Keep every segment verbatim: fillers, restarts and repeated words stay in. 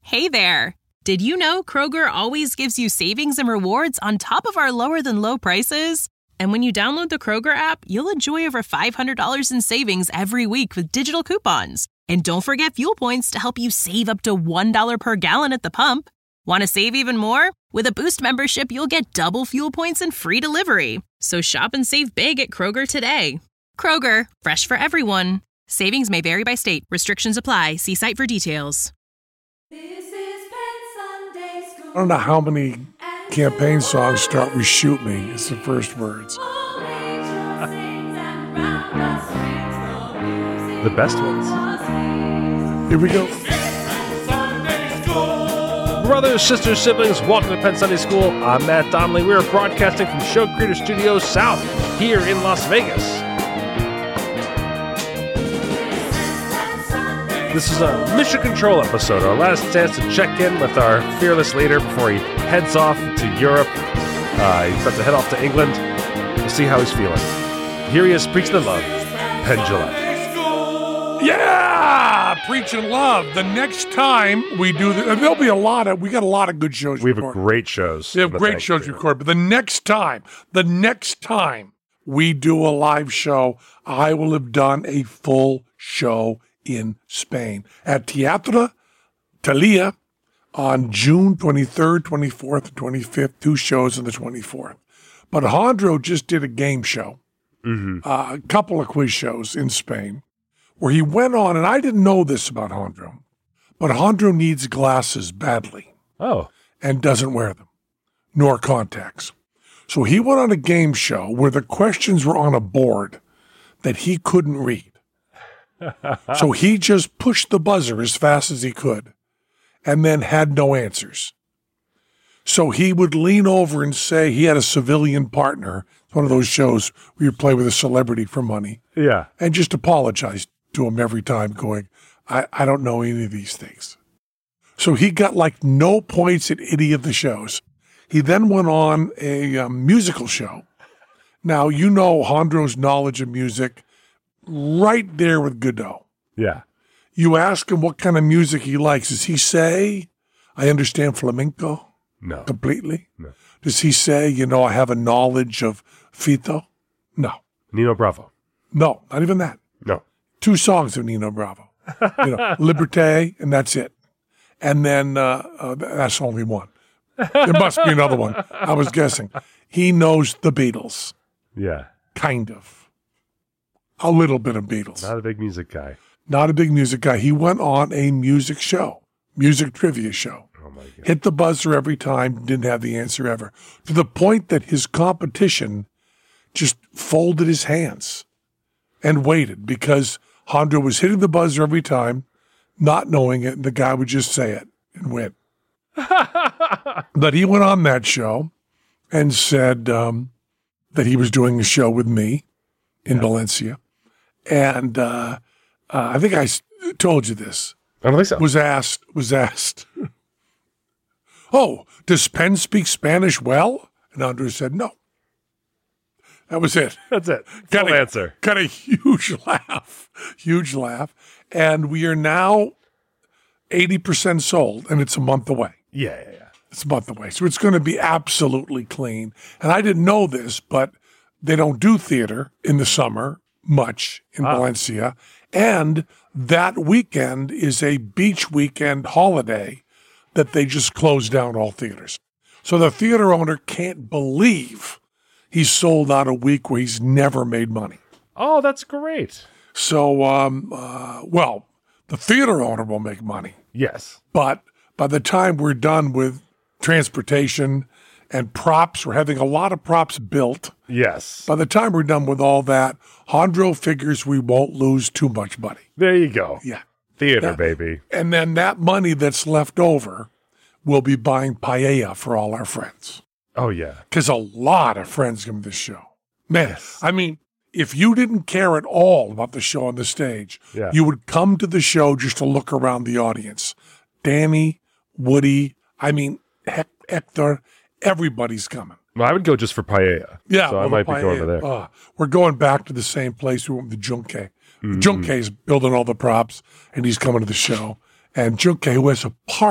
Hey there! Did you know Kroger always gives you savings and rewards on top of our lower-than-low prices? And when you download the Kroger app, you'll enjoy over five hundred dollars in savings every week with digital coupons. And don't forget fuel points to help you save up to one dollar per gallon at the pump. Want to save even more? With a Boost membership, you'll get double fuel points and free delivery. So shop and save big at Kroger today. Kroger, fresh for everyone. Savings may vary by state. Restrictions apply. See site for details. This is Penn Sunday School. I don't know how many campaign songs start with "Shoot Me" as the first words. The best ones. Here we go. Brothers, sisters, siblings, welcome to Penn Sunday School. I'm Matt Donnelly. We are broadcasting from Show Creator Studios South here in Las Vegas. This is a Mission Control episode, our last chance to check in with our fearless leader before he heads off to Europe. Uh, he's about to head off to England. We'll see how he's feeling. Here he is, preaching the love, Penn Jillette. Yeah! Preaching love. The next time we do the, there'll be a lot of, we got a lot of good shows We have recorded. great shows. We have great shows recorded, but the next time, the next time we do a live show, I will have done a full show in Spain at Teatro Talia on June twenty-third, twenty-fourth, and twenty-fifth, two shows on the twenty-fourth. But Jandro just did a game show, Mm-hmm. uh, a couple of quiz shows in Spain, where he went on, and I didn't know this about Jandro, but Jandro needs glasses badly Oh. and doesn't wear them, nor contacts. So he went on a game show where the questions were on a board that he couldn't read. So he just pushed the buzzer as fast as he could and then had no answers. So he would lean over and say he had a civilian partner, one of those shows where you play with a celebrity for money, Yeah. and just apologize to him every time going, I, I don't know any of these things. So he got like no points at any of the shows. He then went on a um, musical show. Now, you know Jandro's knowledge of music, right there with Godot. Yeah. You ask him what kind of music he likes. Does he say, I understand flamenco No. completely? No. Does he say, you know, I have a knowledge of Fito? No. Nino Bravo. No, not even that. No. Two songs of Nino Bravo. You know, Liberté, and that's it. And then uh, uh, that's only one. There must be another one. I was guessing. He knows the Beatles, Yeah. kind of. A little bit of Beatles. Not a big music guy. Not a big music guy. He went on a music show, music trivia show. Oh, my God. Hit the buzzer every time, didn't have the answer ever. To the point that his competition just folded his hands and waited because Jandro was hitting the buzzer every time, not knowing it, and the guy would just say it and win. But he went on that show and said um, that he was doing a show with me in Yeah. Valencia. And uh, uh, I think I s- told you this. I don't think so. Was asked, was asked, oh, does Penn speak Spanish well? And Andrew said, no. That was it. That's it. Got Full a, answer. Got a huge laugh, huge laugh. And we are now eighty percent sold, and it's a month away. Yeah, yeah, yeah. It's a month away. So it's going to be absolutely clean. And I didn't know this, but they don't do theater in the summer much in Ah. Valencia. And that weekend is a beach weekend holiday that they just close down all theaters. So the theater owner can't believe he's sold out a week where he's never made money. Oh, that's great. So, um, uh, well, the theater owner will make money. Yes. But by the time we're done with transportation and props, we're having a lot of props built. Yes. By the time we're done with all that, Jandro figures we won't lose too much money. There you go. Yeah. Theater, Yeah. baby. And then that money that's left over, we'll be buying paella for all our friends. Oh, yeah. Because a lot of friends come to this show. Man, Yes. I mean, if you didn't care at all about the show on the stage, Yeah. you would come to the show just to look around the audience. Danny, Woody, I mean, Hec- Hector, everybody's coming. Well, I would go just for paella. Yeah. So I well, might the be going paella. over there. Uh, we're going back to the same place we went with the Junke. Mm-hmm. Junke's building all the props, and he's coming to the show. And Junke, who has a park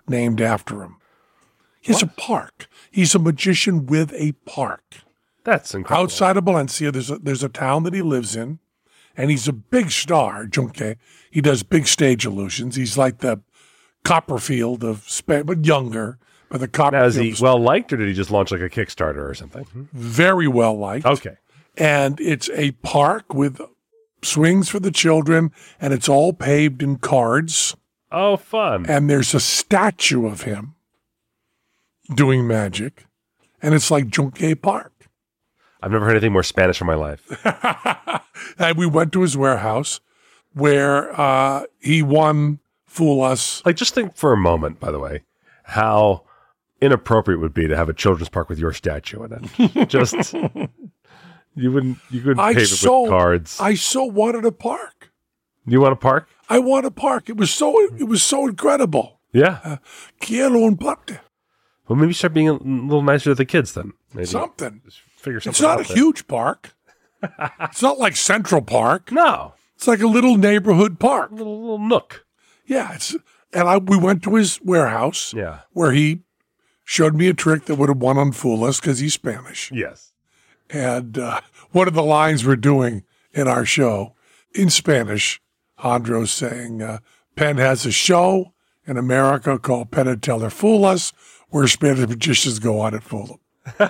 named after him. He has What? a park. He's a magician with a park. That's incredible. Outside of Valencia, there's a, there's a town that he lives in, and he's a big star, Junke. He does big stage illusions. He's like the Copperfield of Spain, but younger. But the Now, Copperfield is he is well liked, or did he just launch like a Kickstarter or something? very well liked. Okay. And it's a park with swings for the children, and it's all paved in cards. Oh, fun. And there's a statue of him doing magic, and it's like Junke Park. I've never heard anything more Spanish in my life. And we went to his warehouse where uh, he won Fool Us. Like, just think for a moment, by the way, how inappropriate it would be to have a children's park with your statue in it. Just, you wouldn't, you couldn't I pave it so, with cards. I so wanted a park. You want a park? I want a park. It was so it was so incredible. Yeah. Quiero un parque. Well, maybe start being a little nicer to the kids then. Maybe Something. just figure something It's not out a there. huge park. It's not like Central Park. No. It's like a little neighborhood park. A little, little nook. Yeah, it's and I we went to his warehouse Yeah. where he showed me a trick that would have won on Fool Us because he's Spanish. Yes. And uh, one of the lines we're doing in our show in Spanish, Hondro's saying, uh, Penn has a show in America called Penn and Teller Fool Us, where Spanish magicians go on and fool them.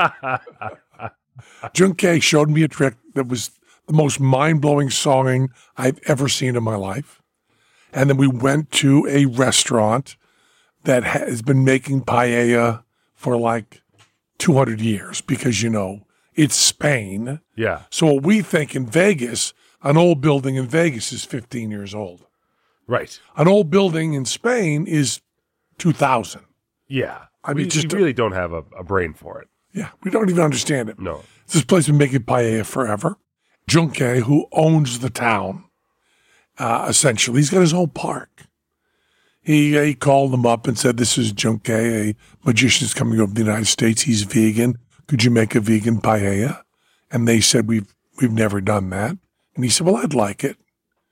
Junke showed me a trick that was the most mind-blowing songing I've ever seen in my life. And then we went to a restaurant that has been making paella for like two hundred years because, you know, it's Spain. Yeah. So what we think in Vegas, an old building in Vegas is fifteen years old. Right. An old building in Spain is two thousand. Yeah. I mean, we, just we really don't have a, a brain for it. Yeah, we don't even understand it. No. This place been making paella forever. Junke, who owns the town, uh, essentially, he's got his own park. He, uh, he called them up and said, this is Junke, a magician's coming over to the United States. He's vegan. Could you make a vegan paella? And they said, we've, we've never done that. And he said, well, I'd like it.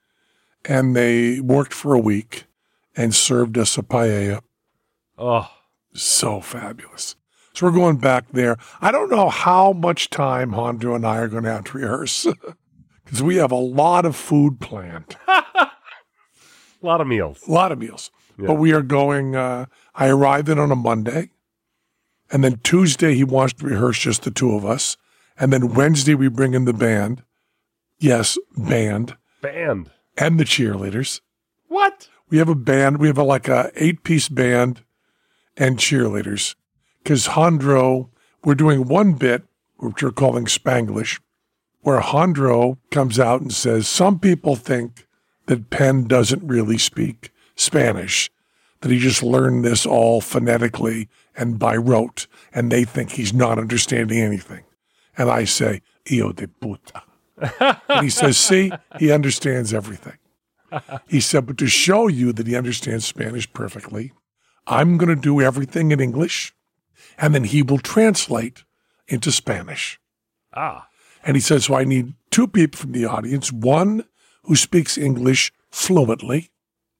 And they worked for a week and served us a paella. Oh, So fabulous. So we're going back there. I don't know how much time Hondro and I are going to have to rehearse because we have a lot of food planned, a lot of meals. a lot of meals. Yeah. But we are going, uh, I arrived in on a Monday, and then Tuesday he wants to rehearse just the two of us, and then Wednesday we bring in the band. Yes, band. Band. And the cheerleaders. What? We have a band. We have a, like a eight-piece band and cheerleaders. Because Hondro, we're doing one bit, which we're calling Spanglish, where Hondro comes out and says, some people think that Penn doesn't really speak Spanish, that he just learned this all phonetically and by rote, and they think he's not understanding anything. And I say, hijo de puta. And he says, see, he understands everything. He said, but to show you that he understands Spanish perfectly, I'm going to do everything in English, and then he will translate into Spanish. Ah. And he says, so I need two people from the audience, one who speaks English fluently,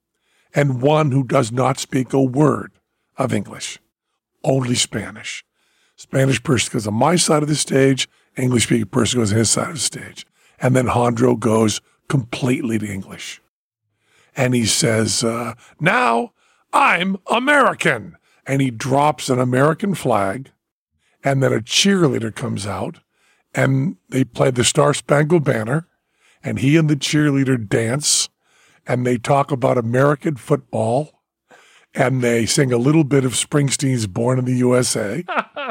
and one who does not speak a word of English, only Spanish. Spanish person goes on my side of the stage, English-speaking person goes on his side of the stage. And then Hondro goes completely to English. And he says, uh, now I'm American. And he drops an American flag, and then a cheerleader comes out, and they play the Star Spangled Banner, and he and the cheerleader dance, and they talk about American football, and they sing a little bit of Springsteen's Born in the U S A,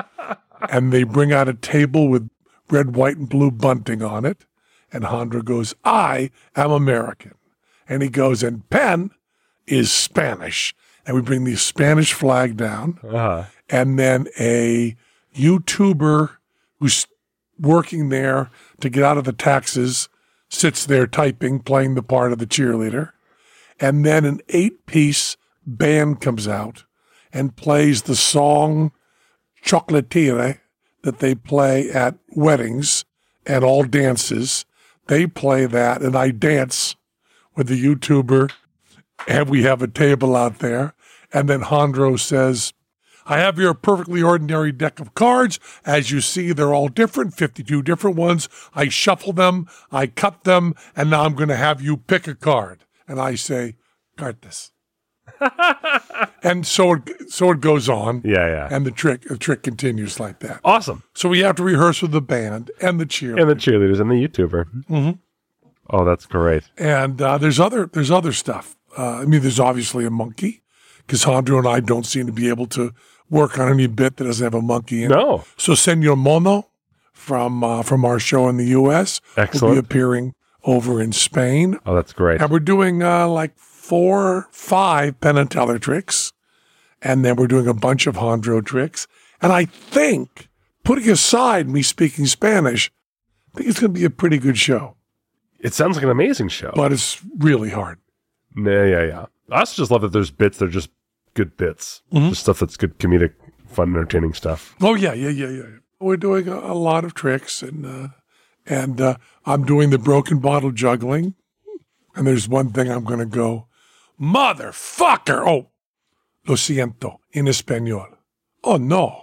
and they bring out a table with red, white, and blue bunting on it, and Hondro goes, I am American. And he goes, and Penn is Spanish. And we bring the Spanish flag down, Uh-huh. and then a YouTuber who's working there to get out of the taxes sits there typing, playing the part of the cheerleader. And then an eight-piece band comes out and plays the song Chocolatire that they play at weddings and all dances. They play that, and I dance with the YouTuber, and we have a table out there, And then Hondro says, I have here a perfectly ordinary deck of cards. As you see, they're all different, fifty-two different ones. I shuffle them, I cut them, and now I'm going to have you pick a card. And I say, cartas. And so it, so it goes on. Yeah, yeah. And the trick the trick continues like that. Awesome. So we have to rehearse with the band and the cheerleaders. And the cheerleaders and the YouTuber. Mm-hmm. Oh, that's great. And uh, there's other there's other stuff. Uh, I mean, there's obviously a monkey, because Hondro and I don't seem to be able to work on any bit that doesn't have a monkey in it. No. So Senor Mono from uh, from our show in the U S Excellent. will be appearing over in Spain. Oh, that's great. And we're doing uh, like four, five Penn and Teller tricks. And then we're doing a bunch of Hondro tricks. And I think, putting aside me speaking Spanish, I think it's going to be a pretty good show. It sounds like an amazing show. But it's really hard. Yeah, yeah, yeah. I also just love that there's bits that are just good bits. Mm-hmm. Just stuff that's good comedic, fun, entertaining stuff. Oh, yeah, yeah, yeah, yeah. We're doing a, a lot of tricks, and uh, and uh, I'm doing the broken bottle juggling. And there's one thing I'm going to go, motherfucker! Oh, lo siento, in español. Oh, no.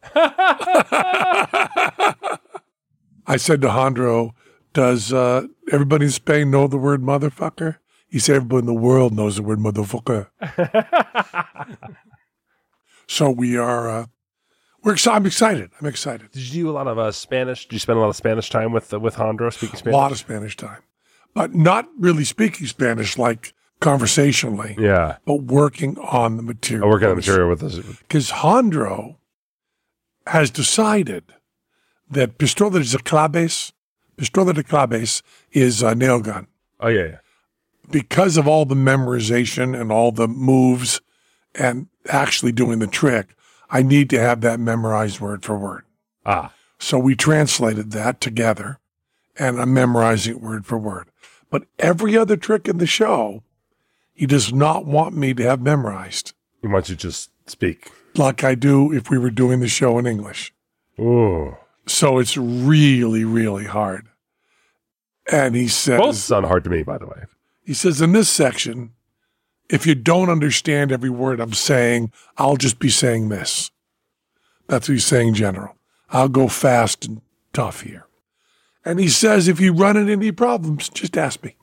I said to Hondro, does uh, everybody in Spain know the word motherfucker? He said everybody in the world knows the word motherfucker. So we are, uh, we're excited. I'm excited. I'm excited. Did you do a lot of uh, Spanish? Did you spend a lot of Spanish time with uh, with Hondro speaking A Spanish? lot of Spanish time. But not really speaking Spanish like conversationally, Yeah. but working on the material. I work on the material with us. Because Hondro has decided that pistola de claves, pistola de claves is a nail gun. Oh, yeah, yeah. Because of all the memorization and all the moves and actually doing the trick, I need to have that memorized word for word. Ah. So we translated that together, and I'm memorizing it word for word. But every other trick in the show, he does not want me to have memorized, He wants you to just speak. like I do if we were doing the show in English. Ooh. So it's really, really hard. And he says, Both sound hard to me, by the way. he says, in this section, if you don't understand every word I'm saying, I'll just be saying this. That's what he's saying in general. I'll go fast and tough here. And he says, if you run into any problems, just ask me.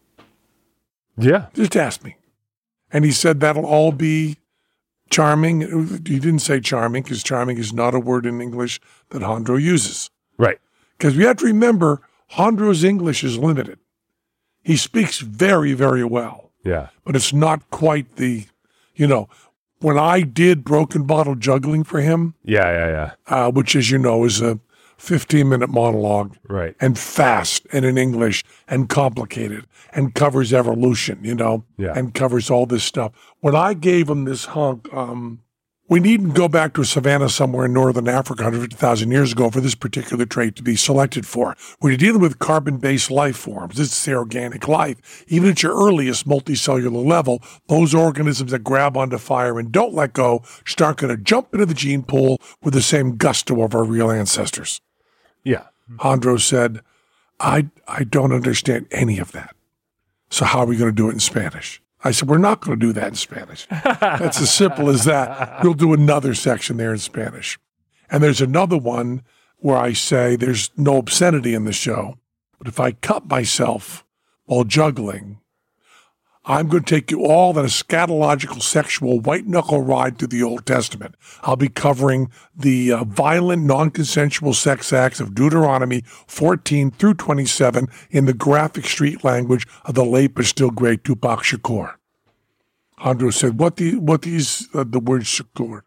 Yeah. Just ask me. And he said that'll all be charming. He didn't say charming, because charming is not a word in English that Hondro uses. Right. Because we have to remember, Hondro's English is limited. He speaks very, very well, Yeah. but it's not quite the, you know, when I did broken bottle juggling for him, Yeah, yeah, yeah. uh, which, as you know, is a fifteen-minute monologue, Right. and fast and in English and complicated and covers evolution, you know, Yeah. and covers all this stuff. When I gave him this hunk, um, we needn't go back to a savannah somewhere in northern Africa one hundred fifty thousand years ago for this particular trait to be selected for. When you're dealing with carbon-based life forms, this is organic life. Even at your earliest multicellular level, those organisms that grab onto fire and don't let go start going to jump into the gene pool with the same gusto of our real ancestors. Yeah. Hondro said, I, I don't understand any of that. So how are we going to do it in Spanish? I said, we're not going to do that in Spanish. That's as simple as that. We'll do another section there in Spanish. And there's another one where I say there's no obscenity in the show, but if I cut myself while juggling, I'm going to take you all on a scatological sexual white-knuckle ride through the Old Testament. I'll be covering the uh, violent, non-consensual sex acts of Deuteronomy fourteen through twenty-seven in the graphic street language of the late but still great Tupac Shakur. Hondro said, what the what these, uh, the word Shakur.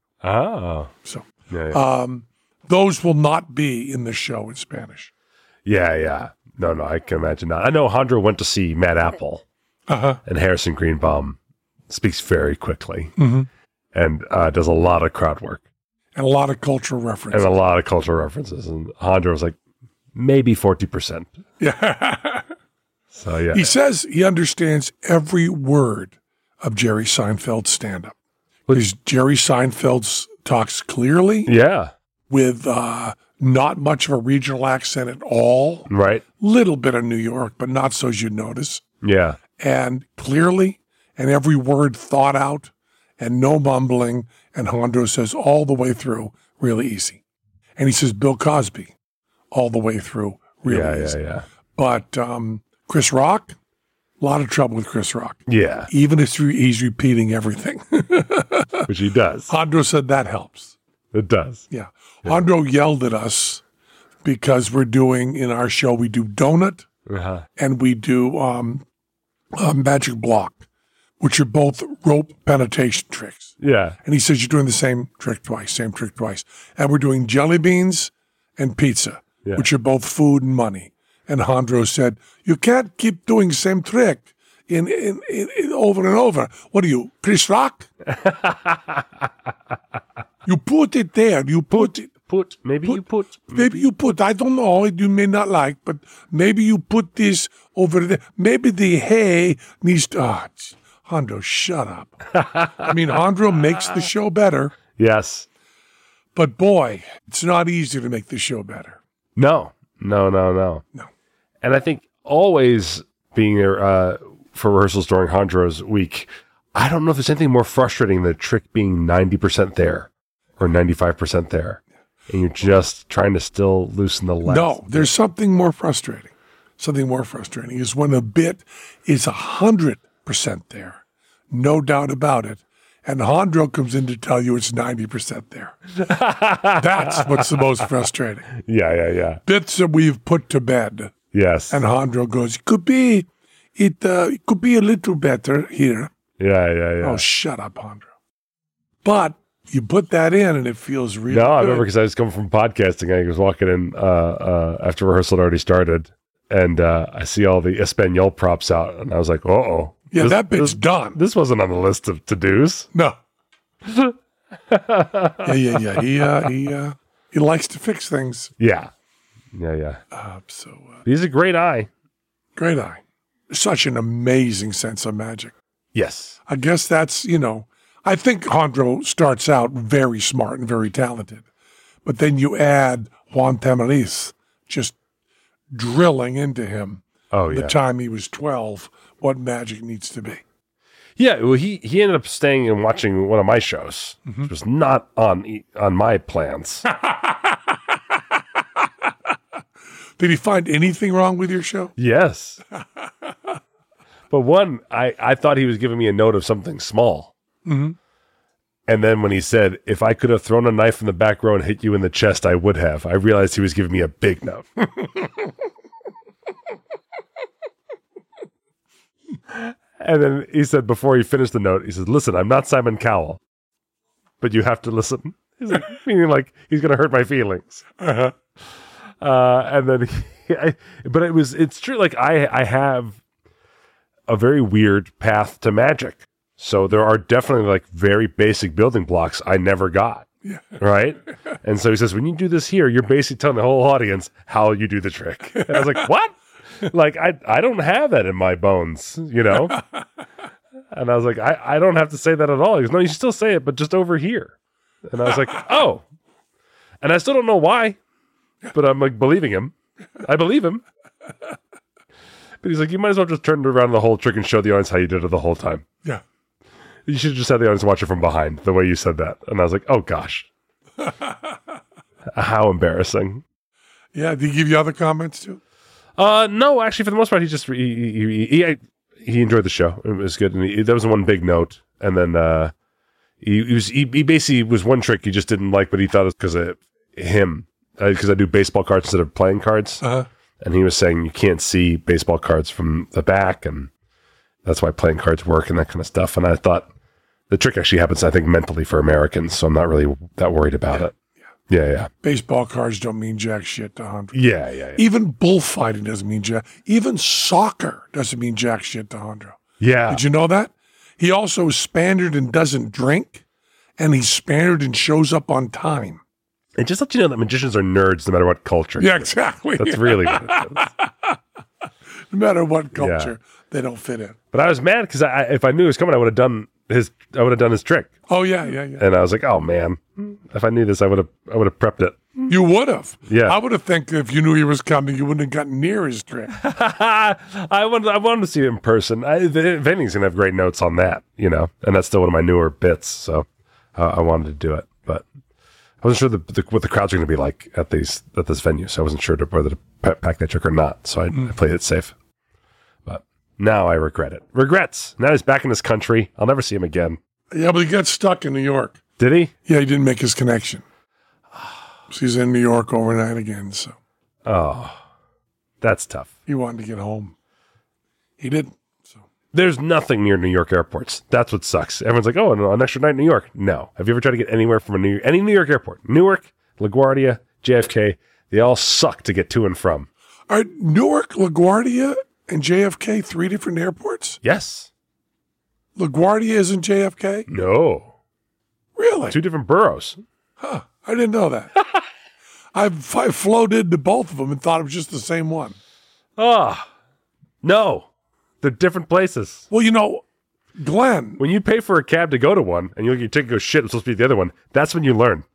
Oh. So Yeah, yeah. um, those will not be in the show in Spanish. yeah, yeah. No, no, I can imagine that. I know Hondro went to see Matt Apple, Uh-huh. and Harrison Greenbaum speaks very quickly Mm-hmm. and uh, does a lot of crowd work And a lot of cultural references. and a lot of cultural references. And Hondro was like, maybe forty percent. Yeah. So, yeah. He says he understands every word of Jerry Seinfeld's stand-up. Because Jerry Seinfeld talks clearly Yeah. with uh, not much of a regional accent at all. Right. Little bit of New York, but not so as you notice. Yeah. And clearly, and every word thought out and no mumbling. And Hondro says all the way through, really easy. And he says Bill Cosby, all the way through, really yeah, easy. Yeah, yeah, But um, Chris Rock, a lot of trouble with Chris Rock. yeah. Even if he's repeating everything. Which he does. Hondro said that helps. It does. Yeah. Hondro yelled at us because we're doing, in our show, we do Donut Uh-huh. and we do um, uh, Magic Block, which are both rope penetration tricks. Yeah. And he says, you're doing the same trick twice, same trick twice. And we're doing jelly beans and pizza, Yeah. which are both food and money. And Hondro said, you can't keep doing the same trick in, in, in, in over and over. What are you, Chris Rock? You put it there. You put it. Put. Maybe you put. Maybe you put, I don't know, you may not like, but maybe you put this over there. Maybe the hay needs to, ah, oh, Hondro, shut up. I mean, Hondro makes the show better, Yes. but boy, it's not easy to make the show better. No. No, no, no. No. And I think always being there uh, for rehearsals during Hondro's week, I don't know if there's anything more frustrating than a trick being ninety percent there or ninety-five percent there. And you're just trying to still loosen the last. No, there's something more frustrating. Something more frustrating is when a bit is one hundred percent there, no doubt about it, and Hondro comes in to tell you it's ninety percent there. That's what's the most frustrating. Yeah, yeah, yeah. Bits that we've put to bed. Yes. And Hondro goes, it could be, it, uh, it could be a little better here. yeah, yeah, yeah. Oh, shut up, Hondro. But you put that in and it feels really No, I good. remember because I was coming from podcasting. I was walking in uh, uh, after rehearsal had already started, and uh, I see all the Espanol props out, and I was like, "Uh-oh." Yeah, This- that bit's this, done. This wasn't on the list of to-dos. No. yeah, yeah, yeah. He, uh, he, uh, he likes to fix things. Yeah. Yeah, yeah. Uh, so, uh, He's a great eye. great eye. Such an amazing sense of magic. Yes. I guess that's, you know, I think Hondro starts out very smart and very talented. But then you add Juan Tamariz just drilling into him Oh, the yeah. time he was twelve what magic needs to be. Yeah, well, he, he ended up staying and watching one of my shows, which was not on e- on my plans. Did he find anything wrong with your show? Yes. But one, I, I thought he was giving me a note of something small. Mm-hmm. And then when he said, if I could have thrown a knife in the back row and hit you in the chest, I would have. I realized he was giving me a big note. And then he said, before he finished the note, he said, listen, I'm not Simon Cowell, but you have to listen. He's like, meaning like he's going to hurt my feelings. Uh-huh. Uh, and then, he, I, but it was, it's true. Like I, I have a very weird path to magic. So there are definitely like very basic building blocks I never got. Yeah. Right. And so he says, when you do this here, you're basically telling the whole audience how you do the trick. And I was like, what? Like, I, I don't have that in my bones, you know? And I was like, I, I don't have to say that at all. He goes, no, you still say it, but just over here. And I was like, oh. And I still don't know why, but I'm like believing him. I believe him. But he's like, you might as well just turn around the whole trick and show the audience how you did it the whole time. Yeah. You should just have the audience watch it from behind, the way you said that. And I was like, oh, gosh. How embarrassing. Yeah. Did he give you other comments too? Uh, no, actually, for the most part, he just, he, he, he, he, he enjoyed the show. It was good. And he, that was one big note. And then, uh, he, he was, he, he basically was one trick he just didn't like, but he thought it was because of him. Because uh, I do baseball cards instead of playing cards. Uh-huh. And he was saying you can't see baseball cards from the back, and that's why playing cards work and that kind of stuff. And I thought the trick actually happens, I think, mentally for Americans, so I'm not really that worried about Yeah. it. Yeah, yeah. Baseball cards don't mean jack shit to Hondro. Yeah, yeah, yeah. Even bullfighting doesn't mean jack. Even soccer doesn't mean jack shit to Hondro. Yeah. Did you know that? He also is Spaniard and doesn't drink, and he's Spaniard and shows up on time. And just let you know that magicians are nerds no matter what culture. Yeah, exactly. That's really what it is. No matter what culture, they don't fit in. But I was mad because I, if I knew he was coming, I would have done his. I would have done his trick. Oh yeah, yeah, yeah. And I was like, oh man, if I knew this, I would have. I would have prepped it. You would have. Yeah. I would have think if you knew he was coming, you wouldn't have gotten near his trip. I wanted, I wanted to see it in person. I, the, if anything's going to have great notes on that, you know, and that's still one of my newer bits. So uh, I wanted to do it, but I wasn't sure the, the, what the crowds are going to be like at these at this venue. So I wasn't sure to, whether to p- pack that trick or not. So I, mm. I played it safe. But now I regret it. Regrets. Now he's back in this country. I'll never see him again. Yeah, but he got stuck in New York. Did he? Yeah, he didn't make his connection. So he's in New York overnight again. So, oh, that's tough. He wanted to get home. He didn't. So there's nothing near New York airports. That's what sucks. Everyone's like, "Oh, an extra night in New York." No. Have you ever tried to get anywhere from a New any New York airport? Newark, LaGuardia, J F K. They all suck to get to and from. Are Newark, LaGuardia, and J F K three different airports? Yes. LaGuardia isn't J F K? No. Really? Two different boroughs. Huh. I didn't know that. I've, I've floated to both of them and thought it was just the same one. Ah, oh, no. They're different places. Well, you know, Glenn. When you pay for a cab to go to one and you look at your ticket and go, shit, it's supposed to be the other one, that's when you learn.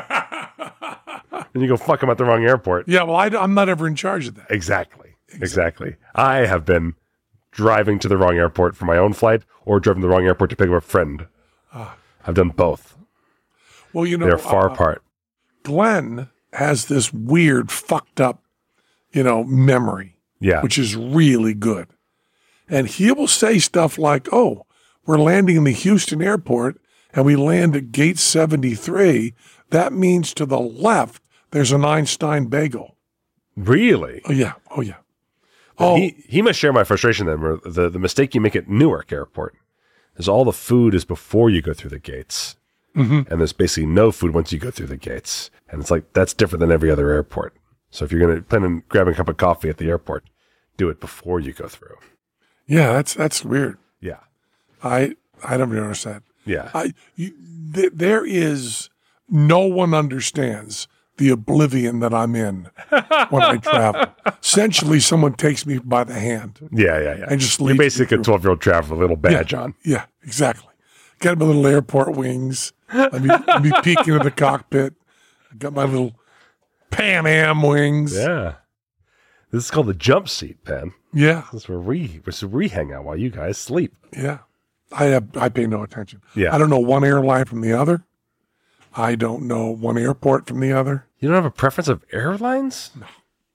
And you go, fuck, I'm at the wrong airport. Yeah, well, I, I'm not ever in charge of that. Exactly. exactly. Exactly. I have been driving to the wrong airport for my own flight or driving to the wrong airport to pick up a friend. Uh, I've done both. Well, you know, they're far uh, apart. Glenn has this weird, fucked up, you know, memory, yeah, which is really good. And he will say stuff like, oh, we're landing in the Houston airport and we land at gate seventy-three. That means to the left, there's an Einstein bagel. Really? Oh, yeah. Oh, yeah. Oh, he, he must share my frustration then. Where the, the mistake you make at Newark airport is all the food is before you go through the gates. Mm-hmm. And there's basically no food once you go through the gates. And it's like, that's different than every other airport. So if you're going to plan on grabbing a cup of coffee at the airport, do it before you go through. Yeah, that's that's weird. Yeah. I I don't notice that. Yeah. I you, th- there is, no one understands the oblivion that I'm in when I travel. Essentially, someone takes me by the hand. Yeah, yeah, yeah. And just You're basically a twelve-year-old traveler, a little badge yeah, on. Yeah, exactly. Got my little airport wings. Let me, let me peek into the cockpit. I got my little Pan Am wings. Yeah. This is called the jump seat, Pen. Yeah. This is where we, this is where we hang out while you guys sleep. Yeah. I have, I pay no attention. Yeah. I don't know one airline from the other. I don't know one airport from the other. You don't have a preference of airlines? No.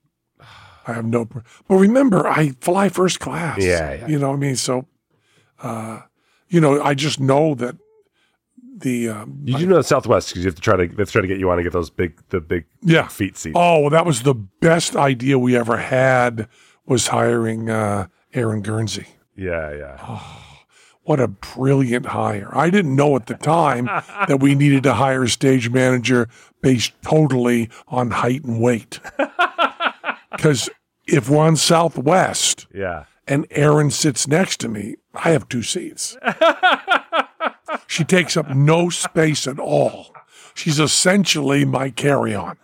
I have no. Pre- but remember, I fly first class. Yeah, yeah. You know what I mean? So, uh, you know, I just know that the. Um, you do know the Southwest because you have to try to, they have to try to get you on to get those big, the big yeah. feet seats. Oh, well, that was the best idea we ever had, was hiring uh, Aaron Guernsey. Yeah, yeah. Oh, what a brilliant hire. I didn't know at the time that we needed to hire a stage manager based totally on height and weight. Because if we're on Southwest yeah. and Aaron sits next to me, I have two seats. She takes up no space at all. She's essentially my carry-on.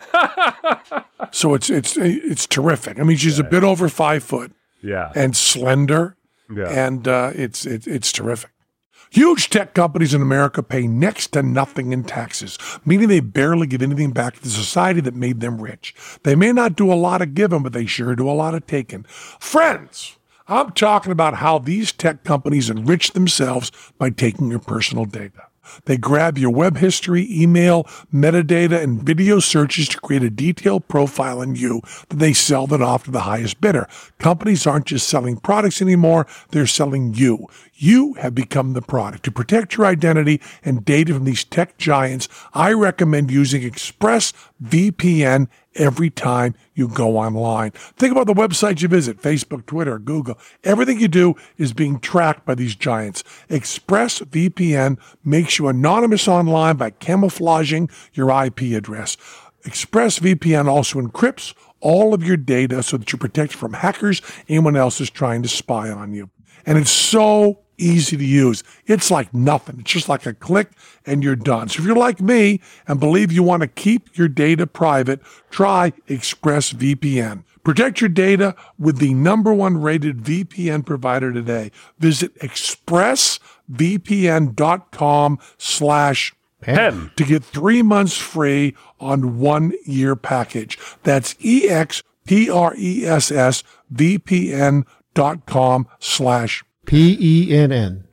So it's it's it's terrific. I mean, she's yeah. a bit over five foot. Yeah. And slender. Yeah. And uh, it's it, it's terrific. Huge tech companies in America pay next to nothing in taxes, meaning they barely give anything back to the society that made them rich. They may not do a lot of giving, but they sure do a lot of taking. Friends, I'm talking about how these tech companies enrich themselves by taking your personal data. They grab your web history, email, metadata, and video searches to create a detailed profile on you that they sell that off to the highest bidder. Companies aren't just selling products anymore, they're selling you. You have become the product. To protect your identity and data from these tech giants, I recommend using ExpressVPN every time you go online. Think about the websites you visit, Facebook, Twitter, Google. Everything you do is being tracked by these giants. ExpressVPN makes you anonymous online by camouflaging your I P address. ExpressVPN also encrypts all of your data so that you're protected from hackers, anyone else is trying to spy on you. And it's so easy to use. It's like nothing. It's just like a click and you're done. So if you're like me and believe you want to keep your data private, try ExpressVPN. Protect your data with the number one rated V P N provider today. Visit expressvpn.com slash Pen. to get three months free on one-year package. That's E-X-P-R-E-S-S V-P-N dot com slash P E N N.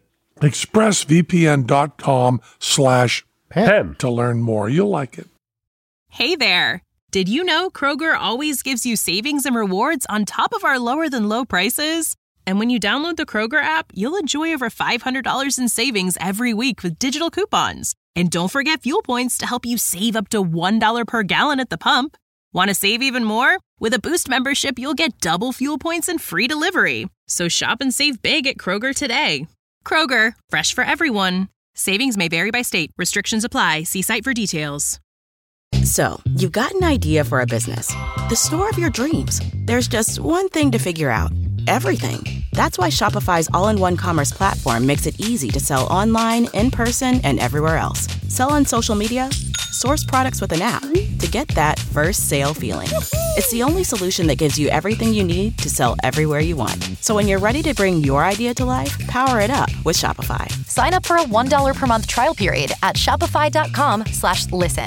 expressvpn.com slash Pen. to learn more. You'll like it. Hey there! Did you know Kroger always gives you savings and rewards on top of our lower than low prices? And when you download the Kroger app, you'll enjoy over five hundred dollars in savings every week with digital coupons. And don't forget fuel points to help you save up to one dollar per gallon at the pump. Want to save even more? With a Boost membership, you'll get double fuel points and free delivery. So shop and save big at Kroger today. Kroger, fresh for everyone. Savings may vary by state. Restrictions apply. See site for details. So, you've got an idea for a business. The store of your dreams. There's just one thing to figure out. Everything. That's why Shopify's all-in-one commerce platform makes it easy to sell online, in person, and everywhere else. Sell on social media, source products with an app to get that first sale feeling. It's the only solution that gives you everything you need to sell everywhere you want. So when you're ready to bring your idea to life, power it up with Shopify. Sign up for a one dollar per month trial period at shopify.com slash listen.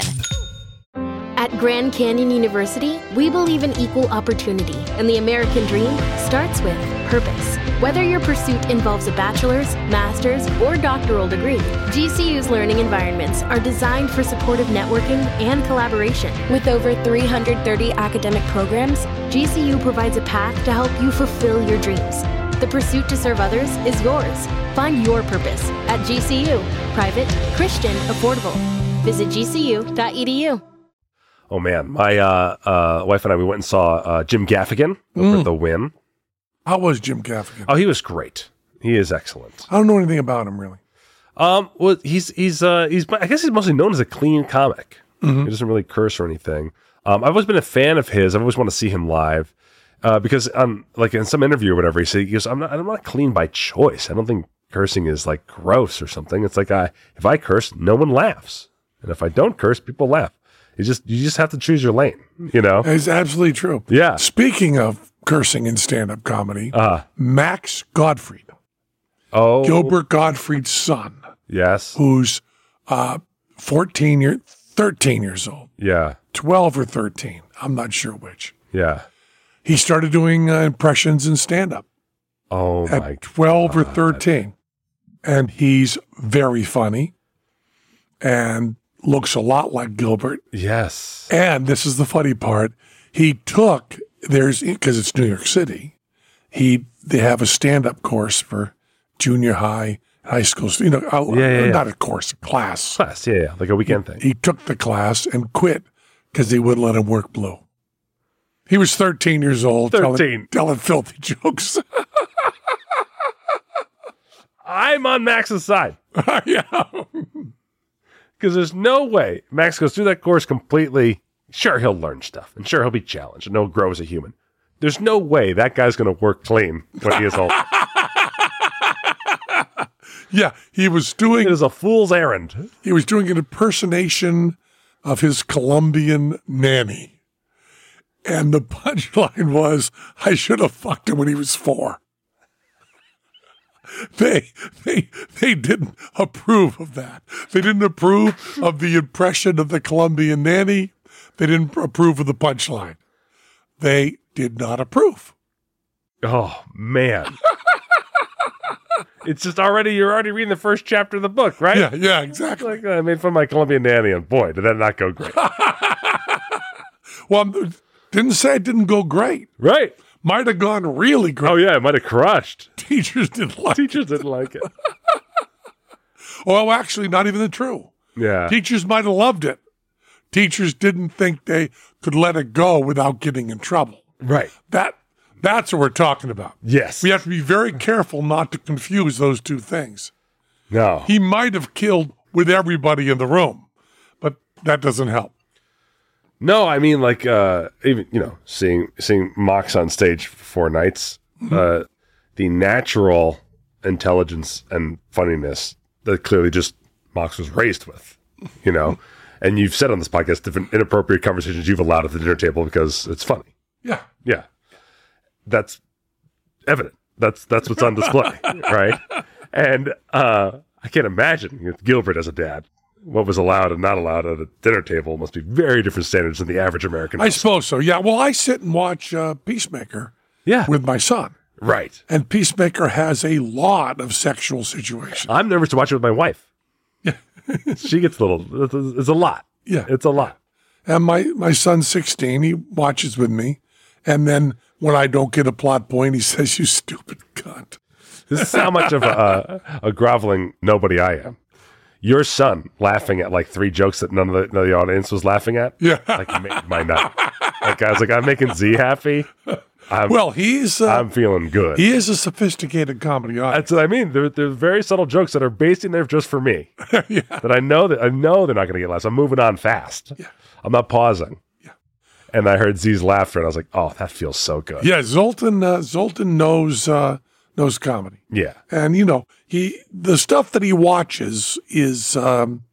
At Grand Canyon University, we believe in equal opportunity, and the American dream starts with purpose. Whether your pursuit involves a bachelor's, master's, or doctoral degree, G C U's learning environments are designed for supportive networking and collaboration. With over three hundred thirty academic programs, G C U provides a path to help you fulfill your dreams. The pursuit to serve others is yours. Find your purpose at G C U. Private, Christian, affordable. Visit G C U dot E D U. Oh, man. My uh, uh, wife and I, we went and saw uh, Jim Gaffigan over Mm. at the Wynn. How was Jim Gaffigan? Oh, he was great. He is excellent. I don't know anything about him, really. Um, well, he's he's uh, he's I guess he's mostly known as a clean comic. Mm-hmm. He doesn't really curse or anything. Um, I've always been a fan of his. I've always wanted to see him live uh, because, um, like in some interview or whatever, he said, he goes, "I'm not, I'm not clean by choice. I don't think cursing is like gross or something. It's like I, if I curse, no one laughs, and if I don't curse, people laugh. You just you just have to choose your lane, you know." It's absolutely true. Yeah. Speaking of cursing in stand-up comedy, Uh, Max Gottfried, oh, Gilbert Gottfried's son, yes, who's uh, fourteen year, thirteen years old, yeah, twelve or thirteen. I'm not sure which. yeah. He started doing uh, impressions in stand-up Oh at my, twelve or God. thirteen. And he's very funny and looks a lot like Gilbert. yes, And this is the funny part. He took, there's, because it's New York City, he they have a stand-up course for junior high, high school, you know, uh, Yeah, yeah, yeah. not a course, a class. class, yeah, yeah, like a weekend thing. He took the class and quit because they wouldn't let him work blue. He was thirteen years old, telling, thirteen. telling filthy jokes. I'm on Max's side. Yeah. Because there's no way Max goes through that course completely. Sure, he'll learn stuff, and sure, he'll be challenged, and he'll grow as a human. There's no way that guy's going to work clean when he is old. Yeah, he was doing It is a fool's errand. he was doing an impersonation of his Colombian nanny. And the punchline was, I should have fucked him when he was four. They they they didn't approve of that. They didn't approve of the impression of the Colombian nanny. They didn't approve of the punchline. They did not approve. Oh, man. It's just already, you're already reading the first chapter of the book, right? Yeah, yeah, exactly. Like, I made fun of my Colombian nanny, and boy, did that not go great. Well, I'm- didn't say it didn't go great. Right. Might have gone really great. Oh, yeah, it might have crushed. Teachers didn't like Teachers didn't like it. it. Well, actually, not even the true. Yeah. Teachers might have loved it. Teachers didn't think they could let it go without getting in trouble. Right. That that's what we're talking about. Yes. We have to be very careful not to confuse those two things. No. He might have killed with everybody in the room, but that doesn't help. No, I mean, like, uh, even, you know, seeing seeing Mox on stage for four nights, uh, the natural intelligence and funniness that clearly just Mox was raised with, you know, and you've said on this podcast different inappropriate conversations you've allowed at the dinner table because it's funny. Yeah. Yeah. That's evident. That's that's what's on display, right? And uh, I can't imagine Gilbert as a dad. what was allowed and not allowed at a dinner table must be very different standards than the average American. I house. suppose so. Yeah. Well, I sit and watch uh, Peacemaker Yeah. with my son. Right. And Peacemaker has a lot of sexual situations. I'm nervous to watch it with my wife. Yeah. She gets a little, it's a lot. Yeah. It's a lot. And my, my son's sixteen. He watches with me. And then when I don't get a plot point, he says, "You stupid cunt." This is how much of a, a, a groveling nobody I am. Your son laughing at like three jokes that none of the, none of the audience was laughing at. Yeah. Like made my night. Like I was like, I'm making Z happy. I'm, Well, he's uh, I'm feeling good. he is a sophisticated comedy artist. That's what I mean. They're, they're very subtle jokes that are based in there just for me. Yeah. That I know that I know they're not going to get laughs. I'm moving on fast. Yeah. I'm not pausing. Yeah. And I heard Z's laughter, and I was like, "Oh, that feels so good." Yeah, Zoltan uh, Zoltan knows uh, knows comedy, Yeah. and you know he the stuff that he watches is, um,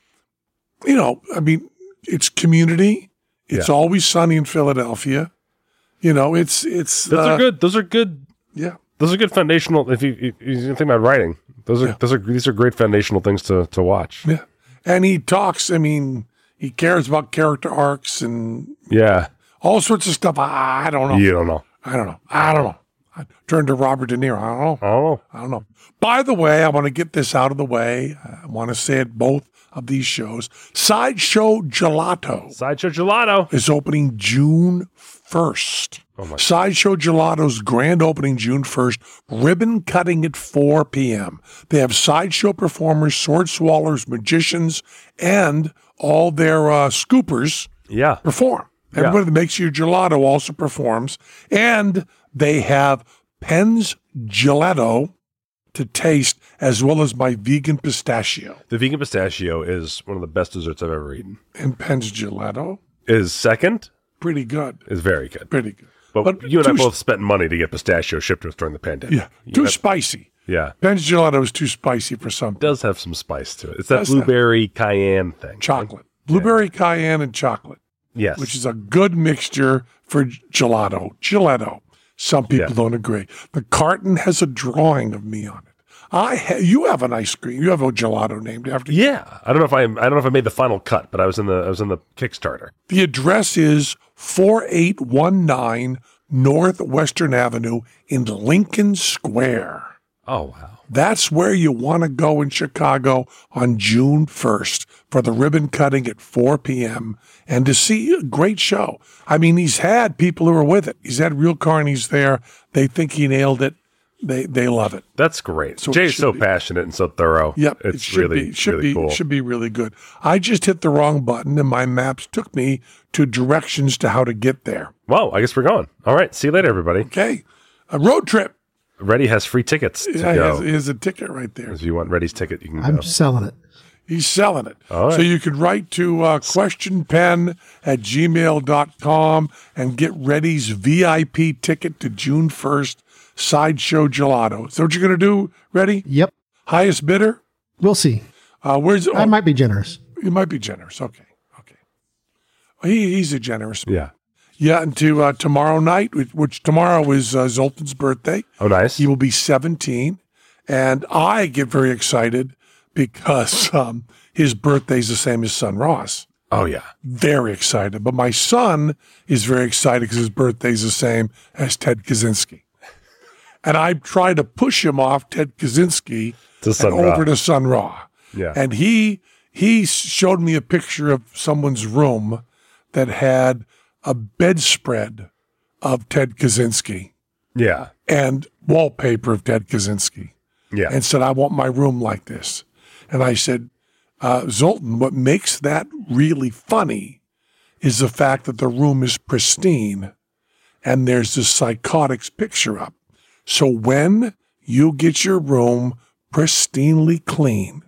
you know, I mean, it's Community. It's Yeah. Always Sunny in Philadelphia. You know, it's it's Those uh, are good. Those are good. Yeah, Those are good foundational. If you, if you think about writing, those are Yeah. those are these are great foundational things to to watch. yeah, and he talks. I mean, he cares about character arcs and Yeah. all sorts of stuff. I, I don't know. You don't know. I don't know. I don't know. I turned to Robert De Niro. I don't know. Oh. I don't know. By the way, I want to get this out of the way. I want to say it both of these shows. Sideshow Gelato Sideshow Gelato. is opening June first. Oh my. Sideshow Gelato's grand opening June first, ribbon cutting at four p.m. They have sideshow performers, sword swallowers, magicians, and all their uh, scoopers Yeah. perform. Yeah. Everybody that makes you gelato also performs. And they have Penn's Gelato to taste, as well as my vegan pistachio. The vegan pistachio is one of the best desserts I've ever eaten. And Penn's Gelato, Is second pretty good. is very good. Pretty good. But, But you and I too- both spent money to get pistachio shipped to us during the pandemic. Yeah, You too have- spicy. Yeah. Penn's Gelato is too spicy for some It does have some spice to it. It's that Does have- blueberry cayenne thing. chocolate. Blueberry cayenne and chocolate, Yes. which is a good mixture for gelato. Gelato. Some people Yeah. don't agree. The carton has a drawing of me on it. I ha- you have an ice cream. You have a gelato named after you. Yeah. I don't know if I I don't know if I made the final cut, but I was in the I was in the Kickstarter. The address is forty-eight nineteen Northwestern Avenue in Lincoln Square. Oh wow. That's where you want to go in Chicago on June first for the ribbon cutting at four p.m. and to see a great show. I mean, he's had people who are with it. He's had real carnies there. They think he nailed it. They they love it. That's great. So it Jay's should so be- passionate and so thorough. Yep, It's it should really, be should really be cool. should be really good. I just hit the wrong button and my maps took me to directions to how to get there. Well, I guess we're going. All right. See you later, everybody. Okay, a road trip. Reddy has free tickets to Yeah, go. here's, here's a ticket right there. If you want Reddy's ticket, you can I'm go. selling it. He's selling it. All right. So you could write to uh, questionpen at gmail dot com and get Reddy's V I P ticket to June first, Sideshow Gelato. Is that what you're going to do, Reddy? Yep. Highest bidder? We'll see. Uh, where's I oh, might be generous. You might be generous. Okay. Okay. He, he's a generous man. Yeah. Yeah, and to uh, tomorrow night, which, which tomorrow is uh, Zoltan's birthday. Oh, nice. He will be seventeen. And I get very excited because um, his birthday is the same as son Ross. Oh, yeah. Very excited. But my son is very excited because his birthday is the same as Ted Kaczynski. And I try to push him off Ted Kaczynski To Sun and Ra. over to Sun Ra. Yeah. And he he showed me a picture of someone's room that had a bedspread of Ted Kaczynski Yeah. and wallpaper of Ted Kaczynski, Yeah. and said, "I want my room like this." And I said, uh, Zoltan, what makes that really funny is the fact that the room is pristine and there's this psychotics picture up. So when you get your room pristinely clean,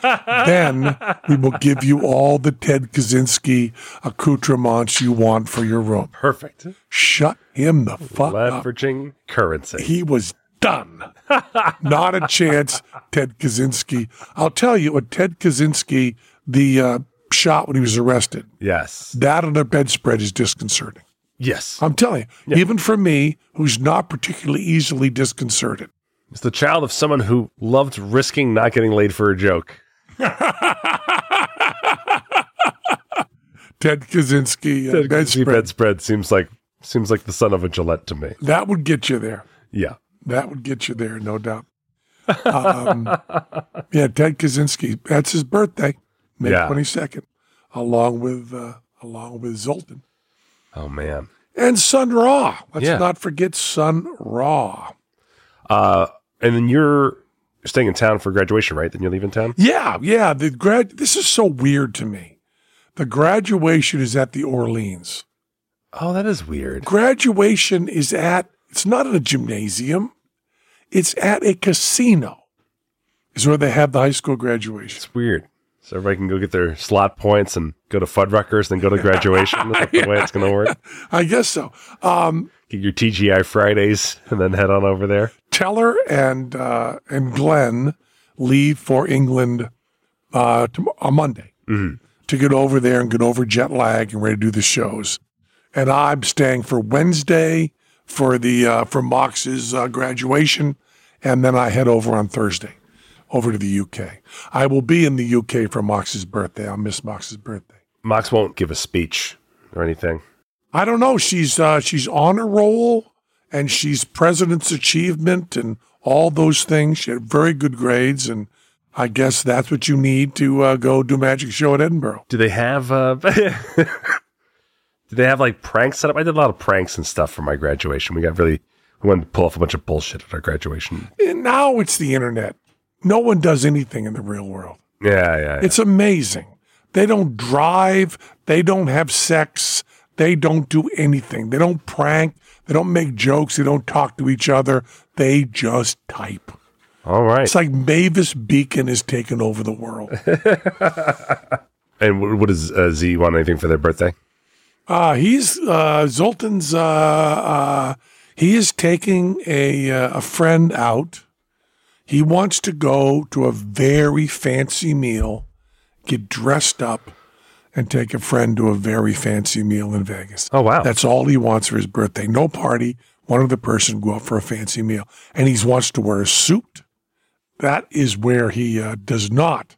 then we will give you all the Ted Kaczynski accoutrements you want for your room. Perfect. Shut him the fuck up. Leveraging currency. He was done. Not a chance, Ted Kaczynski. I'll tell you what Ted Kaczynski, the uh, shot when he was arrested, Yes. that on the bedspread is disconcerting. Yes. I'm telling you, even for me, who's not particularly easily disconcerted. It's the child of someone who loved risking not getting laid for a joke. Ted Kaczynski, uh, Ted bedspread. bedspread seems like seems like the son of a Gillette to me. That would get you there. Yeah. That would get you there, no doubt. Um, yeah, Ted Kaczynski. That's his birthday, May Yeah. twenty-second, along with uh, along with Zoltan. Oh man. And Sun Ra. Let's Yeah. not forget Sun Ra. Uh, and then you're staying in town for graduation, right? Then you're leaving town? Yeah, yeah. The grad. This is so weird to me. The graduation is at the Orleans. Oh, that is weird. Graduation is at. It's not at a gymnasium. It's at a casino. Is where they have the high school graduation. It's weird. So everybody can go get their slot points and go to Fuddruckers, then go to graduation. Is that the way it's going to work? I guess so. Um, Get your T G I Fridays and then head on over there. Teller and uh, and Glenn leave for England uh, to, on Monday Mm-hmm. to get over there and get over jet lag and ready to do the shows. And I'm staying for Wednesday for the uh, for Mox's uh, graduation, and then I head over on Thursday over to the U K. I will be in the U K for Mox's birthday. I'll miss Mox's birthday. Mox won't give a speech or anything. I don't know. She's uh, she's on a roll, and she's President's Achievement and all those things. She had very good grades, and I guess that's what you need to uh, go do Magic Show at Edinburgh. Do they have uh do they have like pranks set up? I did a lot of pranks and stuff for my graduation. We got really we wanted to pull off a bunch of bullshit at our graduation. And now it's the internet. No one does anything in the real world. Yeah, yeah. yeah. It's amazing. They don't drive. They don't have sex. They don't do anything. They don't prank. They don't make jokes. They don't talk to each other. They just type. All right. It's like Mavis Beacon has taken over the world. And what, what does uh, Z want anything for their birthday? Uh, he's uh, Zoltan's. Uh, uh, he is taking a uh, a friend out. He wants to go to a very fancy meal, get dressed up, and take a friend to a very fancy meal in Vegas. Oh, wow. That's all he wants for his birthday. No party. One other person go out for a fancy meal, and he wants to wear a suit. That is where he uh, does not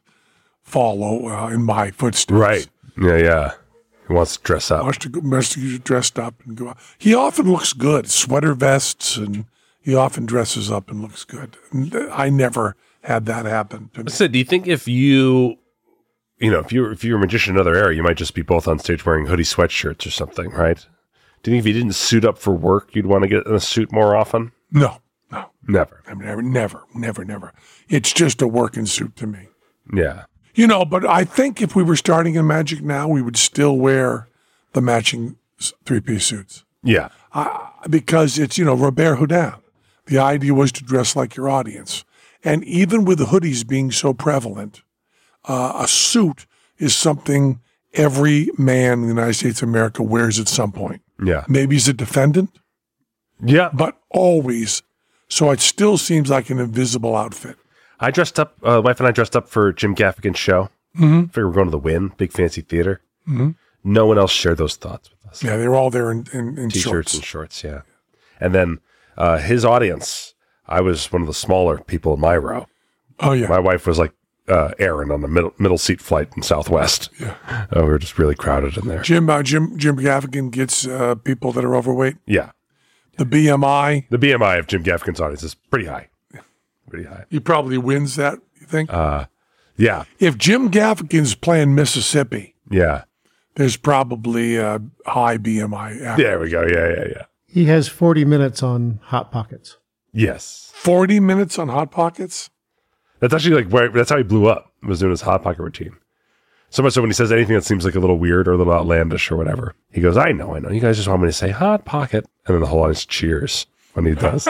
follow uh, in my footsteps. Right. Yeah, yeah. He wants to dress up. Wants to, go, wants to get dressed up and go out. He often looks good. Sweater vests, and he often dresses up and looks good. I never had that happen to me. So, do you think if you, you know, if you if you're a magician in another era, you might just be both on stage wearing hoodie sweatshirts or something, right? Do you think if you didn't suit up for work, you'd want to get in a suit more often? No, no, Never. I mean, never, never, never, never. It's just a working suit to me. Yeah. You know, but I think if we were starting in Magic now, we would still wear the matching s- three-piece suits. Yeah. Uh, because it's, you know, Robert Houdin. The idea was to dress like your audience. And even with the hoodies being so prevalent, uh, a suit is something every man in the United States of America wears at some point. Yeah. Maybe he's a defendant, Yeah. but always. So it still seems like an invisible outfit. I dressed up, uh, wife and I dressed up for Jim Gaffigan's show. Mm-hmm. Figure we're going to the Wynn, big fancy theater. Mm-hmm. No one else shared those thoughts with us. Yeah, they were all there in, in, in T-shirts shorts. and shorts, yeah. And then uh, his audience, I was one of the smaller people in my row. Oh, yeah. My wife was like uh, Aaron on the middle middle seat flight in Southwest. Yeah. Uh, we were just really crowded in there. Jim, uh, Jim, Jim Gaffigan gets uh, people that are overweight. Yeah. The B M I, The B M I of Jim Gaffigan's audience is pretty high. Pretty high. he probably wins that, you think? Uh, yeah. If Jim Gaffigan's playing Mississippi, Yeah. there's probably a high B M I. after. There we go. Yeah, yeah, yeah. He has forty minutes on Hot Pockets. Yes. forty minutes on Hot Pockets? That's actually like where, that's how he blew up, was doing his Hot Pocket routine. So much so when he says anything that seems like a little weird or a little outlandish or whatever, he goes, I know, I know. You guys just want me to say Hot Pocket. And then the whole audience cheers when he does.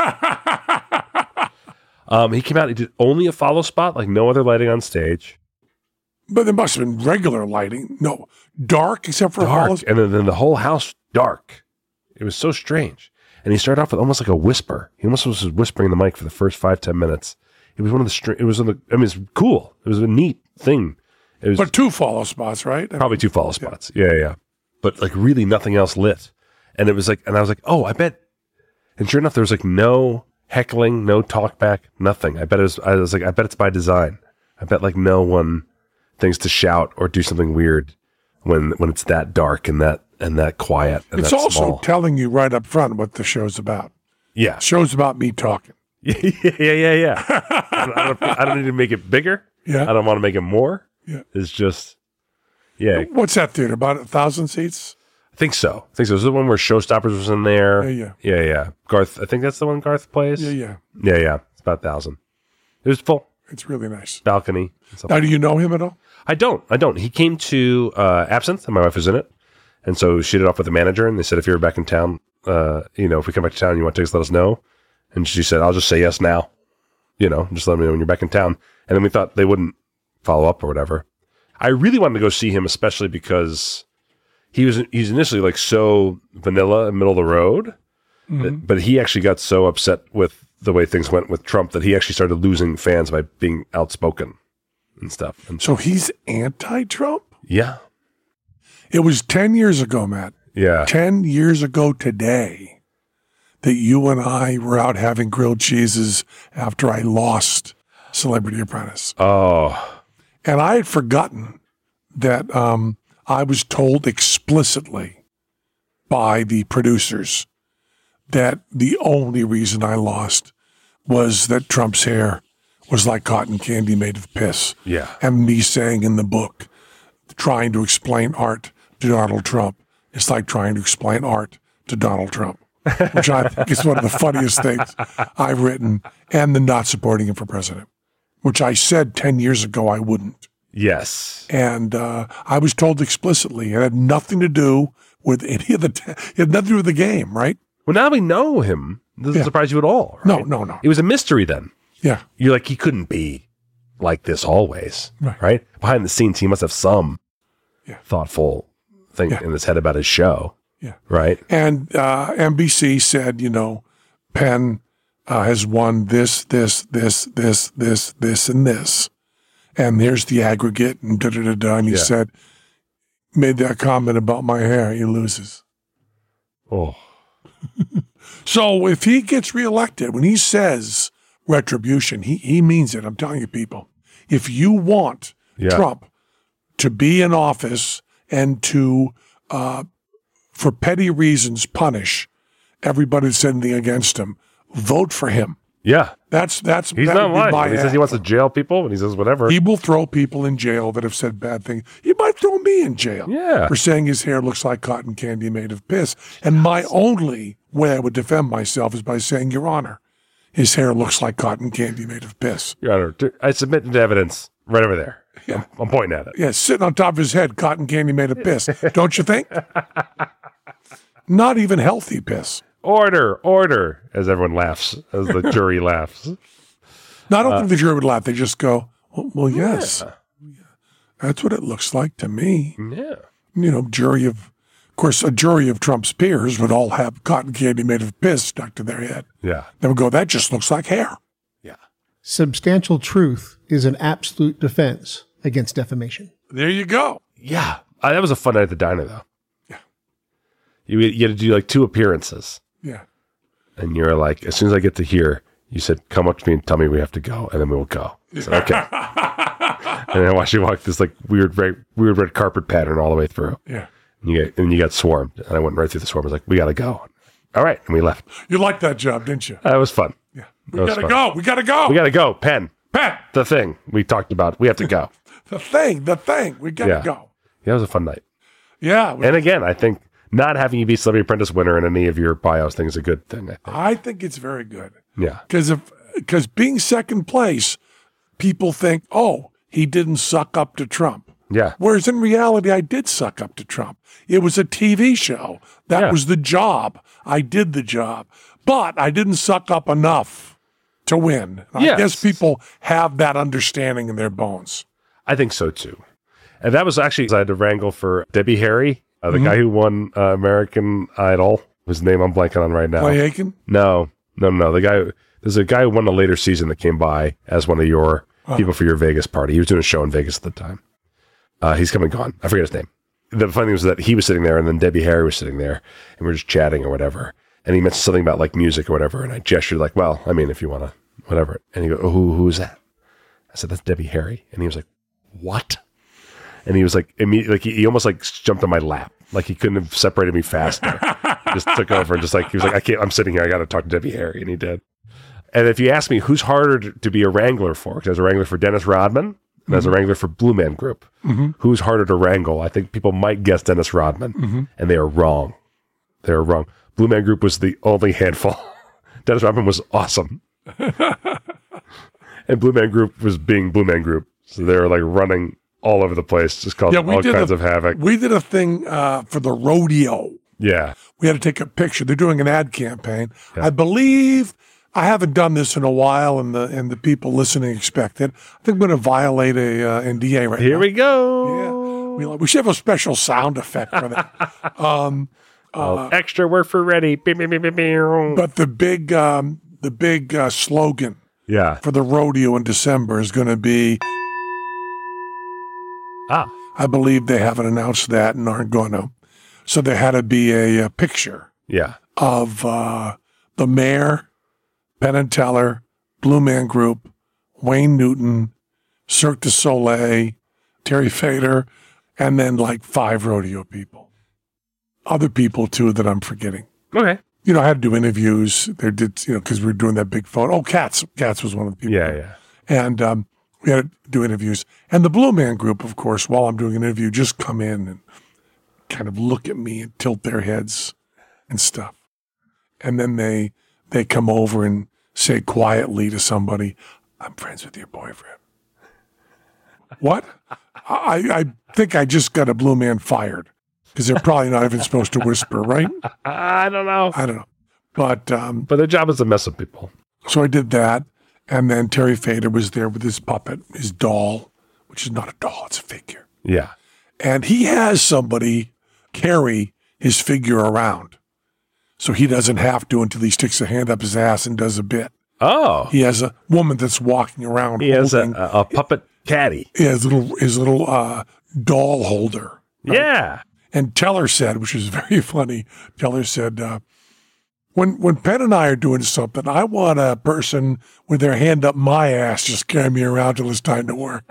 um, he came out, he did only a follow spot, like no other lighting on stage. But there must have been regular lighting. No, dark except for Dark. Hollis. And then, then the whole house dark. It was so strange. And he started off with almost like a whisper. He almost was whispering in the mic for the first five, ten minutes. It was one of the, str- it was, on the, I mean, it's cool. It was a neat thing. It was But two follow spots, right? probably two follow spots. Yeah, yeah, yeah. But like really nothing else lit. And it was like, and I was like, oh, I bet. And sure enough, there was like no heckling, no talk back, nothing. I bet it was, I was like, I bet it's by design. I bet like no one thinks to shout or do something weird when when it's that dark and that and that quiet. And It's that also small. telling you right up front what the show's about. Yeah. Show's about me talking. yeah, yeah, yeah, yeah. I, don't, I, don't, I don't need to make it bigger. Yeah. I don't want to make it more. Yeah. It's just, yeah. What's that theater? About a thousand seats? I think so. I think so. This is the one where Showstoppers was in there. Yeah, yeah. Yeah, yeah. Garth, I think that's the one Garth plays. Yeah, yeah. Yeah, yeah. It's about a thousand. It was full. It's really nice. Balcony. Now, do you know him at all? I don't. I don't. He came to uh, Absinthe, and my wife was in it. And so she did it off with the manager, and they said, if you're back in town, uh, you know, if we come back to town and you want tickets, let us know. And she said, I'll just say yes now. You know, just let me know when you're back in town. And then we thought they wouldn't follow up or whatever. I really wanted to go see him, especially because he was he's initially like so vanilla and middle of the road, Mm-hmm. that, but he actually got so upset with the way things went with Trump that he actually started losing fans by being outspoken and stuff. And So he's anti-Trump? yeah, It was ten years ago, Matt. yeah, ten years ago today that you and I were out having grilled cheeses after I lost Celebrity Apprentice. oh, And I had forgotten that um, I was told explicitly by the producers that the only reason I lost was that Trump's hair was like cotton candy made of piss. yeah, And me saying in the book, trying to explain art to Donald Trump, it's like trying to explain art to Donald Trump, which I think is one of the funniest things I've written, and the not supporting him for president, which I said ten years ago I wouldn't. yes, And uh, I was told explicitly it had nothing to do with any of the, t- it had nothing to do with the game, right? Well, now we know him. This doesn't Yeah. surprise you at all. No, right? no, no. It was a mystery then. Yeah. You're like, he couldn't be like this always, Right. right? Behind the scenes, he must have some Yeah. thoughtful thing Yeah. in his head about his show, Yeah. right? And uh, N B C said, you know, Penn uh, has won this, this, this, this, this, this, and this. And here's the aggregate and da da da da. And he Yeah. said, made that comment about my hair, he loses. Oh, So if he gets reelected, when he says retribution, he, he means it. I'm telling you, people. If you want Yeah. Trump to be in office and to, uh, for petty reasons, punish everybody that's anything against him, vote for him. yeah. That's that's He's that not would be lying. my When he says he ad. wants to jail people, and he says whatever. He will throw people in jail that have said bad things. He might throw me in jail Yeah. for saying his hair looks like cotton candy made of piss. And my only way I would defend myself is by saying, Your Honor, his hair looks like cotton candy made of piss. Your Honor, t- I submit the evidence right over there. Yeah. I'm, I'm pointing at it. Yeah, sitting on top of his head, cotton candy made of piss. Don't you think? Not even healthy piss. Order, order, as everyone laughs, as the jury laughs. No, I don't Uh, think the jury would laugh. They just go, Well, well yes. That's what it looks like to me. Yeah. You know, jury of, of course, a jury of Trump's peers would all have cotton candy made of piss stuck to their head. Yeah. They would go, that just looks like hair. Yeah. Substantial truth is an absolute defense against defamation. There you go. Yeah. Uh, that was a fun night at the diner, though. Yeah. You, you had to do like two appearances. Yeah. And you're like, as soon as I get to here, you said, come up to me and tell me we have to go, and then we will go. I said, okay. And then I watched you walk this like weird, red, weird red carpet pattern all the way through. Yeah. And you get, and you got swarmed, and I went right through the swarm. I was like, we got to go. All right, and we left. You liked that job, didn't you? That was fun. Yeah. That We was got to fun. go. We got to go. We got to go. Penn, Pat, the thing we talked about. We have to go. the thing, the thing. We got to Yeah. go. Yeah, it was a fun night. Yeah. we- And again, I think not having you be Celebrity Apprentice winner in any of your bios thing is a good thing. I think. I think it's very good. Yeah. Because if because being second place, people think, oh, he didn't suck up to Trump. Yeah. Whereas in reality, I did suck up to Trump. It was a T V show. That Yeah. was the job. I did the job. But I didn't suck up enough to win. I Yes. guess people have that understanding in their bones. I think so too. And that was actually, I had to wrangle for Debbie Harry, uh, the Mhm. guy who won uh, American Idol, whose name I'm blanking on right now. Clay Aiken? No, no, no. The guy, there's a guy who won a later season that came by as one of your Oh. people for your Vegas party. He was doing a show in Vegas at the time. Uh, he's come and gone. I forget his name. The funny thing was that he was sitting there and then Debbie Harry was sitting there and we were just chatting or whatever. And he mentioned something about like music or whatever. And I gestured like, well, I mean, if you want to, whatever. And he goes, oh, who, who is that? I said, that's Debbie Harry. And he was like, what? And he was like, immediately, like he, he almost like jumped on my lap. Like he couldn't have separated me faster. Just took over and just like, he was like, I can't, I'm sitting here. I got to talk to Debbie Harry. And he did. And if you ask me who's harder to, to be a wrangler for, because I was a wrangler for Dennis Rodman and mm-hmm. I was a wrangler for Blue Man Group, mm-hmm. who's harder to wrangle? I think people might guess Dennis Rodman, mm-hmm. and they are wrong. They are wrong. Blue Man Group was the only handful. Dennis Rodman was awesome. And Blue Man Group was being Blue Man Group. So they were like running all over the place, just causing yeah, all kinds a, of havoc. We did a thing uh, for the rodeo. Yeah. We had to take a picture. They're doing an ad campaign. Yeah. I believe, I haven't done this in a while, and the and the people listening expect it. I think I'm going to violate a uh, N D A right Here now. we go. Yeah. We, we should have a special sound effect for that. um, oh, uh, extra work for ready. But the big, um, the big uh, slogan yeah. for the rodeo in December is going to be, ah, I believe they haven't announced that and aren't going to. So there had to be a, a picture yeah. of uh, the mayor, Penn and Teller, Blue Man Group, Wayne Newton, Cirque du Soleil, Terry Fader, and then like five rodeo people. Other people, too, that I'm forgetting. Okay. You know, I had to do interviews. There did, you know, because we were doing that big photo. Oh, Katz. Katz was one of the people. Yeah, yeah. And um, we had to do interviews. And the Blue Man Group, of course, while I'm doing an interview, just come in and kind of look at me and tilt their heads and stuff. And then they they come over and say quietly to somebody, I'm friends with your boyfriend. What? I, I think I just got a Blue Man fired because they're probably not even supposed to whisper, right? I don't know. I don't know. But um, but their job is to mess with people. So I did that. And then Terry Fader was there with his puppet, his doll, which is not a doll, it's a figure. Yeah. And he has somebody carry his figure around. So he doesn't have to until he sticks a hand up his ass and does a bit. Oh. He has a woman that's walking around. He holding, has a, a puppet caddy. He has little, his little uh, doll holder. Right? Yeah. And Teller said, which is very funny, Teller said, uh, when when Penn and I are doing something, I want a person with their hand up my ass just carry me around till it's time to work.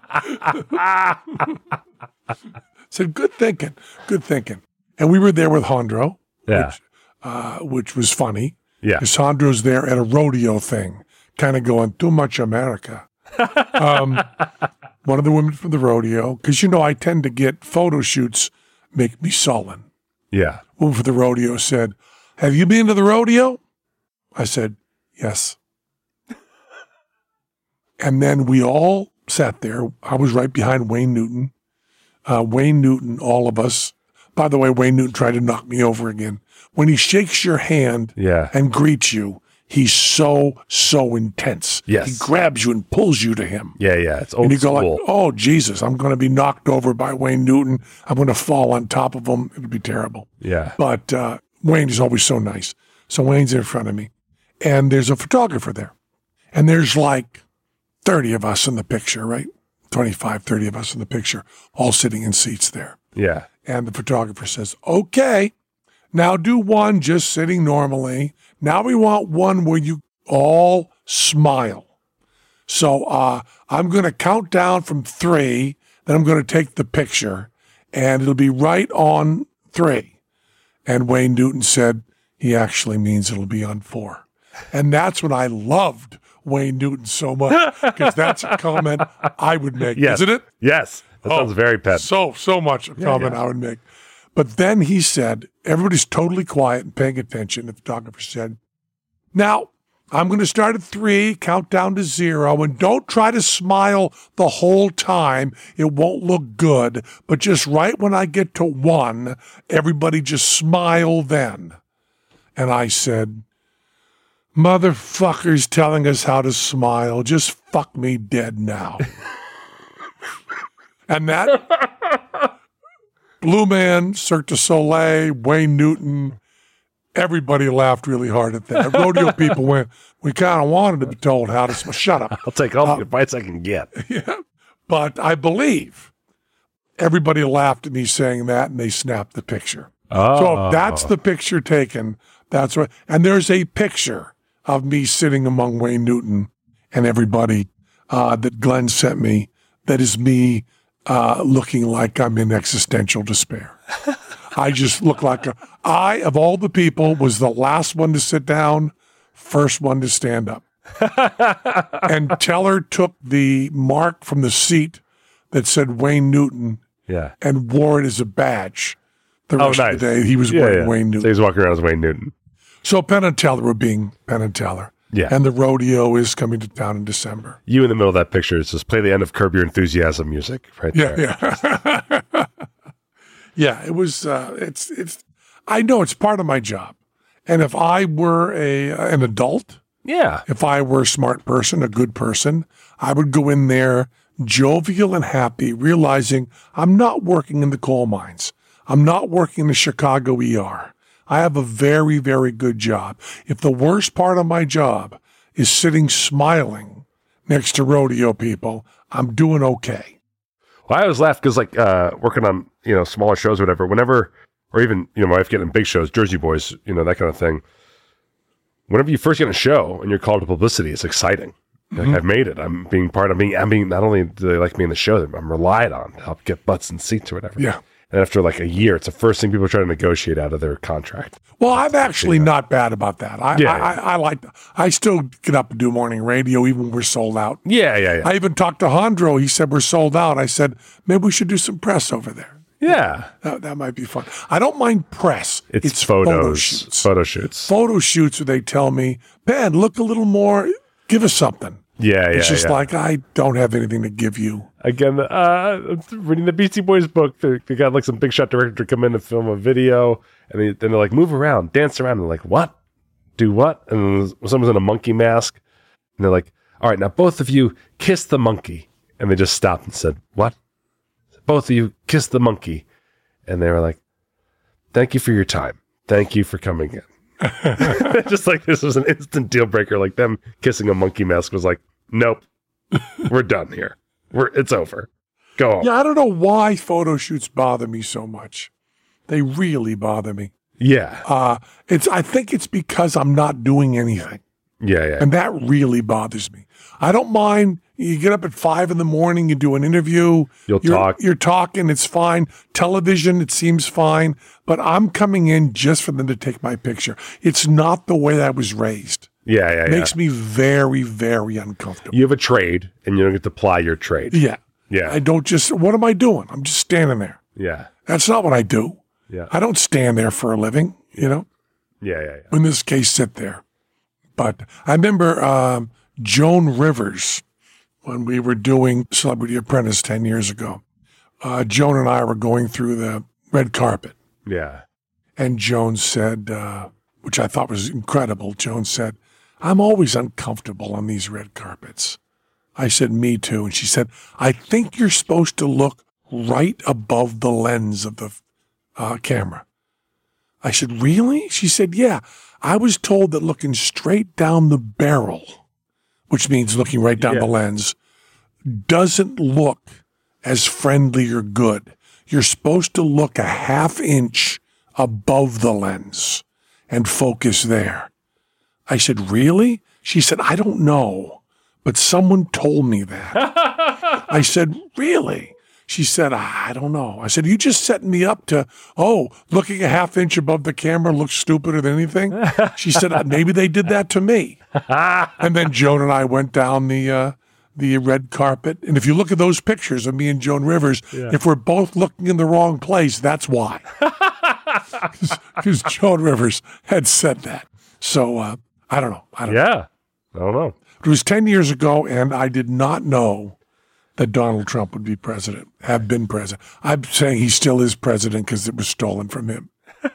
Said, good thinking, good thinking. And we were there with Hondro, yeah. which, uh, which was funny. Yeah. Because Hondro's there at a rodeo thing, kind of going, too much America. um, one of the women from the rodeo, because, you know, I tend to get photo shoots make me sullen. Yeah. Woman from the rodeo said, have you been to the rodeo? I said, yes. And then we all sat there. I was right behind Wayne Newton. Uh, Wayne Newton, all of us. By the way, Wayne Newton tried to knock me over again. When he shakes your hand yeah. and greets you, he's so, so intense. Yes. He grabs you and pulls you to him. Yeah, yeah. It's old And you go school. like, oh, Jesus, I'm going to be knocked over by Wayne Newton. I'm going to fall on top of him. It'll be terrible. Yeah. But uh, Wayne is always so nice. So Wayne's in front of me. And there's a photographer there. And there's like thirty of us in the picture, right? twenty-five, thirty of us in the picture, all sitting in seats there. Yeah. And the photographer says, okay, now do one just sitting normally. Now we want one where you all smile. So uh, I'm going to count down from three, then I'm going to take the picture, and it'll be right on three. And Wayne Newton said he actually means it'll be on four. And that's when I loved Wayne Newton so much, because that's a comment I would make, yes. isn't it? Yes. That oh, sounds very pet. So, so much a yeah, comment yeah. I would make. But then he said, everybody's totally quiet and paying attention. The photographer said, now, I'm going to start at three, count down to zero, and don't try to smile the whole time. It won't look good. But just right when I get to one, everybody just smile then. And I said, motherfuckers telling us how to smile. Just fuck me dead now. And that Blue Man, Cirque du Soleil, Wayne Newton, everybody laughed really hard at that. Rodeo people went, we kind of wanted to be told how to smile. Shut up. I'll take all uh, the advice I can get. Yeah. But I believe everybody laughed at me saying that, and they snapped the picture. Oh. So if that's the picture taken, that's what. And there's a picture of me sitting among Wayne Newton and everybody uh, that Glenn sent me. That is me uh, looking like I'm in existential despair. I just look like a, I, of all the people, was the last one to sit down, first one to stand up. And Teller took the mark from the seat that said Wayne Newton Yeah. and wore it as a badge. The Oh, rest nice. of the day, he was Yeah, wearing yeah. Wayne So Newton. he's walking around as Wayne Newton. So Penn and Teller were being Penn and Teller. Yeah. And the rodeo is coming to town in December. You in the middle of that picture is just play the end of Curb Your Enthusiasm music right Yeah, there. yeah. Yeah, it was, uh, it's, it's, I know it's part of my job. And if I were a an adult, Yeah. if I were a smart person, a good person, I would go in there jovial and happy, realizing I'm not working in the coal mines. I'm not working in the Chicago E R. I have a very, very good job. If the worst part of my job is sitting smiling next to rodeo people, I'm doing okay. Well, I always laugh because, like, uh, working on, you know, smaller shows or whatever, whenever, or even, you know, my wife getting big shows, Jersey Boys, you know, that kind of thing. Whenever you first get a show and you're called to publicity, it's exciting. Like, I've made it. I'm being part of being, I'm being, not only do they like me in the show, I'm relied on to help get butts and seats or whatever. Yeah. And after like a year, it's the first thing people try to negotiate out of their contract. Well, I'm actually not bad about that. I, Yeah, I, I, I like, I still get up and do morning radio, even when we're sold out. Yeah, yeah, yeah. I even talked to Hondro. He said, we're sold out. I said, maybe we should do some press over there. yeah. That, that might be fun. I don't mind press. It's, photos, photo shoots. photo shoots. Photo shoots where they tell me, Ben, look a little more, give us something. Yeah, yeah, It's just yeah. like, I don't have anything to give you. Again, uh, reading the Beastie Boys book, they, they got like some big shot director come in and film a video, and they, then they're like, move around, dance around. And they're like, what? Do what? And then someone's in a monkey mask, and they're like, all right, now both of you kiss the monkey. And they just stopped and said, what? Both of you kiss the monkey. And they were like, thank you for your time. Thank you for coming in. Just like this was an instant deal breaker. Like them kissing a monkey mask was like, nope, we're done here. We're it's over. Go on. Yeah, I don't know why photo shoots bother me so much. They really bother me. Yeah. Uh, it's. I think it's because I'm not doing anything. Yeah. Yeah. And that really bothers me. I don't mind. You get up at five in the morning, you do an interview. You'll you're, talk. You're talking, it's fine. Television, it seems fine. But I'm coming in just for them to take my picture. It's not the way I was raised. Yeah. Yeah. It Yeah. makes me very, very uncomfortable. You have a trade, and you don't get to ply your trade. Yeah. Yeah. I don't just, what am I doing? I'm just standing there. Yeah. That's not what I do. Yeah. I don't stand there for a living, you know? Yeah. Yeah. Yeah. In this case, sit there. But I remember um, Joan Rivers, when we were doing Celebrity Apprentice ten years ago. Uh, Joan and I were going through the red carpet. Yeah. And Joan said, uh, which I thought was incredible, Joan said, I'm always uncomfortable on these red carpets. I said, me too. And she said, I think you're supposed to look right above the lens of the uh, camera. I said, really? She said, yeah. I was told that looking straight down the barrel, which means looking right down Yeah. the lens, doesn't look as friendly or good. You're supposed to look a half inch above the lens and focus there. I said, really? She said, I don't know, but someone told me that. I said, really? She said, I don't know. I said, you just setting me up to, oh, looking a half inch above the camera looks stupider than anything? She said, maybe they did that to me. And then Joan and I went down the uh, the red carpet. And if you look at those pictures of me and Joan Rivers, Yeah. if we're both looking in the wrong place, that's why. Because Joan Rivers had said that. So uh, I don't know. I don't know. Yeah. I don't know. It was ten years ago, and I did not know that Donald Trump would be president, have been president. I'm saying he still is president because it was stolen from him.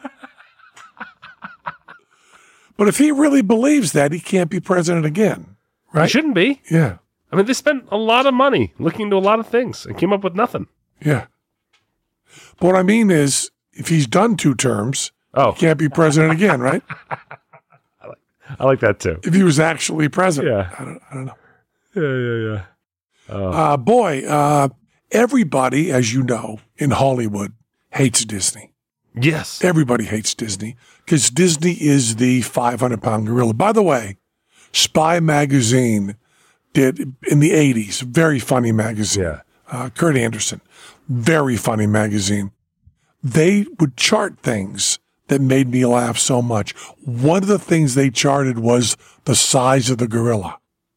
But if he really believes that, he can't be president again, It right? shouldn't be. Yeah, I mean, they spent a lot of money looking into a lot of things and came up with nothing. yeah. But what I mean is, if he's done two terms, Oh, he can't be president again, right? I like that too. If he was actually president. Yeah. I don't, I don't know. Yeah, yeah, yeah. Oh. Uh, boy, uh, everybody, as you know, in Hollywood hates Disney. Yes. Everybody hates Disney because Disney is the five hundred pound gorilla. By the way, Spy Magazine did in the eighties, very funny magazine. Yeah. uh, Kurt Anderson, very funny magazine. They would chart things that made me laugh so much. One of the things they charted was the size of the gorilla.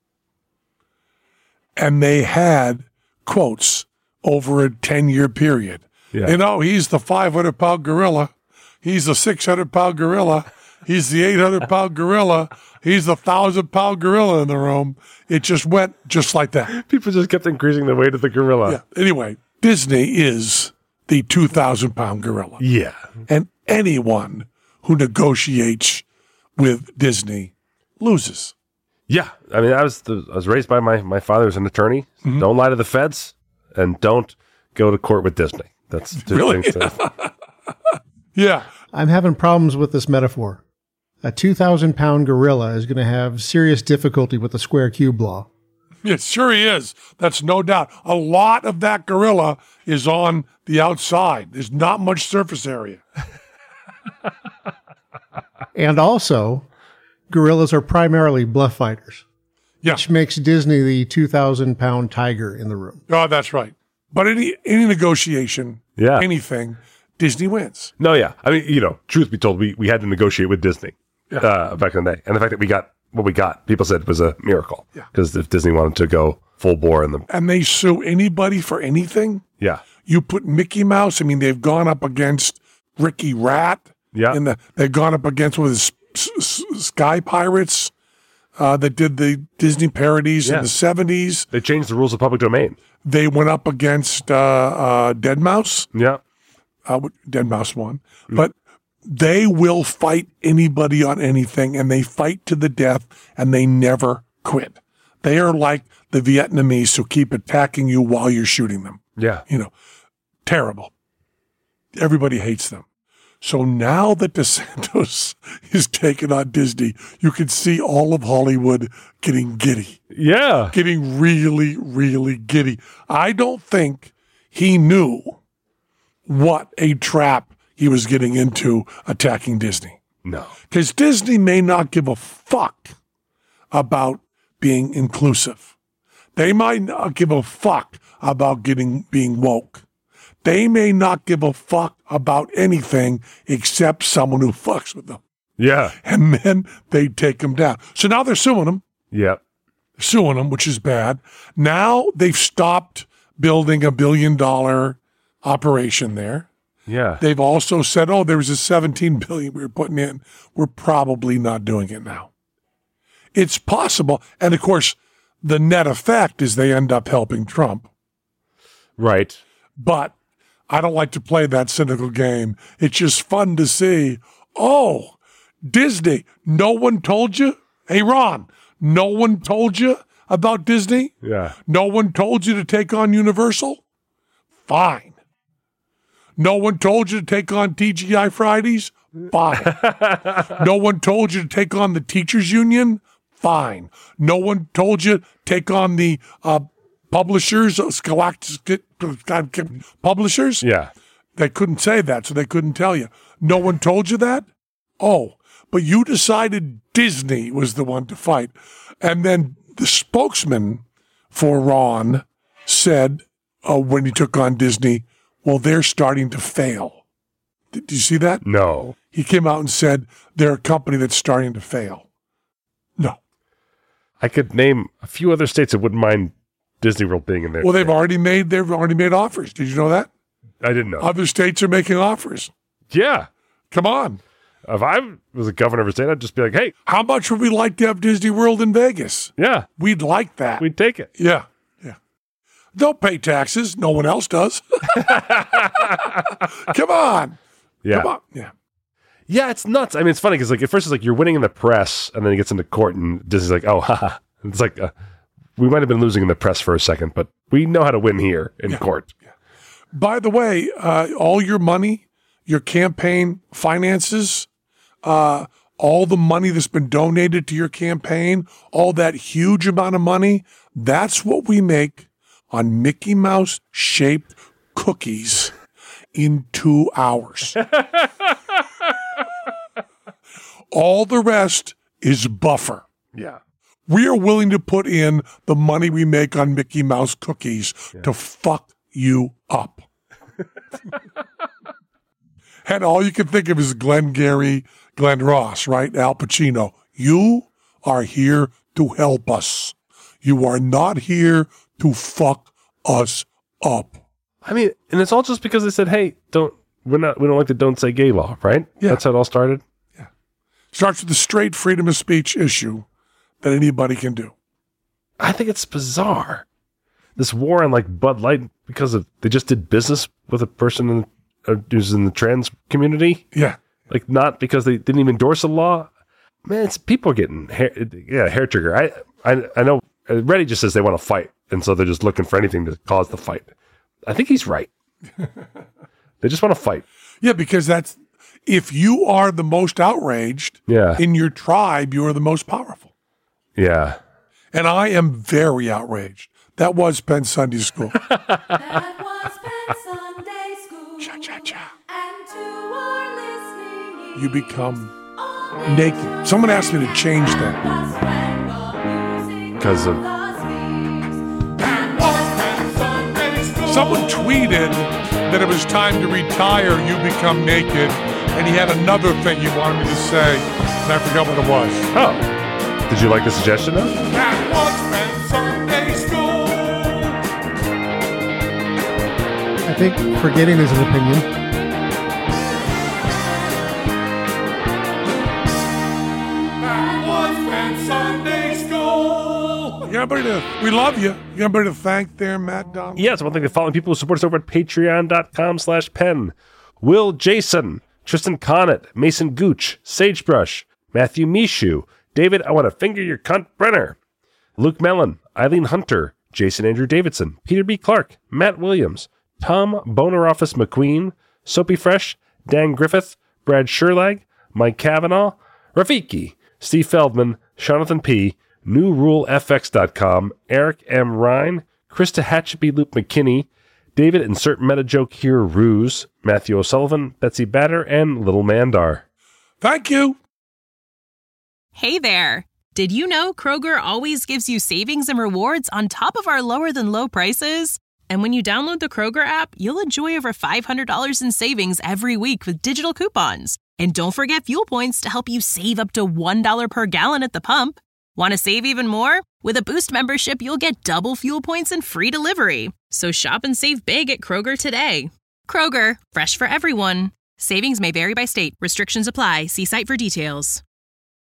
And they had quotes over a ten-year period. Yeah. You know, he's the five hundred pound gorilla. He's the six hundred pound gorilla. He's the eight hundred pound gorilla. He's the one thousand pound gorilla in the room. It just went just like that. People just kept increasing the weight of the gorilla. Yeah. Anyway, Disney is the two thousand pound gorilla. Yeah. And anyone who negotiates with Disney loses. Yeah. I mean, I was the, I was raised by my, my father as an attorney. Mm-hmm. Don't lie to the feds and don't go to court with Disney. That's two Really? things to, Yeah. I'm having problems with this metaphor. A two thousand pound gorilla is going to have serious difficulty with the square cube law. It sure he is. That's no doubt. A lot of that gorilla is on the outside. There's not much surface area. And also, gorillas are primarily bluff fighters, Yeah. which makes Disney the two thousand pound tiger in the room. Oh, that's right. But any any negotiation, Yeah. anything, Disney wins. No, yeah. I mean, you know, truth be told, we, we had to negotiate with Disney uh, back in the day. And the fact that we got what we got, people said was a miracle. Yeah. Because if Disney wanted to go full bore in the... And they sue anybody for anything. Yeah. You put Mickey Mouse, I mean, they've gone up against Ricky Rat. Yeah. In the, they've gone up against with the S- S- Sky Pirates uh, that did the Disney parodies Yeah. in the seventies. They changed the rules of public domain. They went up against uh, uh, Dead Mouse. Yeah. Uh, Dead Mouse won. But they will fight anybody on anything, and they fight to the death, and they never quit. They are like the Vietnamese who keep attacking you while you're shooting them. Yeah. You know, terrible. Everybody hates them. So now that DeSantis is taking on Disney, you can see all of Hollywood getting giddy, Yeah. getting really, really giddy. I don't think he knew what a trap he was getting into attacking Disney. No. Because Disney may not give a fuck about being inclusive. They might not give a fuck about getting being woke. They may not give a fuck about anything except someone who fucks with them. Yeah. And then they take them down. So now they're suing them, Yeah. suing them, which is bad. Now they've stopped building a billion dollar operation there. Yeah. They've also said, oh, there was a seventeen billion we were putting in. We're probably not doing it now. It's possible. And of course, the net effect is they end up helping Trump. Right. But I don't like to play that cynical game. It's just fun to see, oh, Disney, no one told you? Hey, Ron, no one told you about Disney? Yeah. No one told you to take on Universal? Fine. No one told you to take on T G I Fridays? Fine. No one told you to take on the teachers union? Fine. No one told you to take on the uh, publishers, uh, Scholastic publishers? Yeah. They couldn't say that, so they couldn't tell you. No one told you that? Oh, but you decided Disney was the one to fight. And then the spokesman for Ron said uh, when he took on Disney, well, they're starting to fail. Did, did you see that? No. He came out and said they're a company that's starting to fail. No. I could name a few other states that wouldn't mind Disney World being in there. Well, they've already made they've already made offers. Did you know that? I didn't know. Other states are making offers. Yeah. Come on. If I was a governor of a state, I'd just be like, hey, How much would we like to have Disney World in Vegas? yeah, We'd like that. we'd take it. Yeah, yeah. Don't pay taxes. No one else does. Come on. Yeah. Come on. Yeah. Yeah, it's nuts. I mean, it's funny because like at first it's like you're winning in the press, and then he gets into court, and Disney's like, oh, haha. It's like uh, we might have been losing in the press for a second, but we know how to win here in court. By the way, uh, all your money, your campaign finances, uh, all the money that's been donated to your campaign, all that huge amount of money, that's what we make on Mickey Mouse shaped cookies in two hours. All the rest is buffer. Yeah. We are willing to put in the money we make on Mickey Mouse cookies yeah. to fuck you up. And all you can think of is Glenn Gary, Glenn Ross, right? Al Pacino. You are here to help us. You are not here to fuck us up. I mean, and it's all just because they said, hey, don't, we're not, we don't like the don't say gay law, right? Yeah. That's how it all started? Yeah. Starts with the straight freedom of speech issue that anybody can do. I think it's bizarre. This war on like Bud Light because of, they just did business with a person in, uh, who's in the trans community. Yeah. Like not because they didn't even endorse a law. Man, it's people are getting hair, yeah, hair trigger. I, I, I know Reddy just says they want to fight. And so they're just looking for anything to cause the fight. I think he's right. They just want to fight. Yeah, because that's, if you are the most outraged yeah. in your tribe, you are the most powerful. Yeah. And I am very outraged. That was Penn Sunday School. That was Penn Sunday School. Cha, cha, cha. And to our listening You become naked. Someone asked me to change that. Because of... Someone tweeted that it was time to retire, you become naked, and he had another thing he wanted me to say, and I forgot what it was. Oh. Did you like the suggestion, though? That was Penn Sunday School. I think forgetting is an opinion. That was Penn Sunday School. You got anybody to, we love you. You got anybody to thank there, Matt Donald? Yes, one thing to following people who support us over at patreon.com slash pen. Will Jason, Tristan Connett, Mason Gooch, Sagebrush, Matthew Mishu, David, I want to finger your cunt Brenner, Luke Mellon, Eileen Hunter, Jason Andrew Davidson, Peter B. Clark, Matt Williams, Tom Boner Office McQueen, Soapy Fresh, Dan Griffith, Brad Sherlag, Mike Cavanaugh, Rafiki, Steve Feldman, Jonathan P., new rule f x dot com, Eric M. Ryan, Krista Hatcheby Luke McKinney, David Insert Meta Joke Here Ruse, Matthew O'Sullivan, Betsy Batter, and Little Mandar. Thank you. Hey there. Did you know Kroger always gives you savings and rewards on top of our lower than low prices? And when you download the Kroger app, you'll enjoy over five hundred dollars in savings every week with digital coupons. And don't forget fuel points to help you save up to one dollar per gallon at the pump. Want to save even more? With a Boost membership, you'll get double fuel points and free delivery. So shop and save big at Kroger today. Kroger, fresh for everyone. Savings may vary by state. Restrictions apply. See site for details.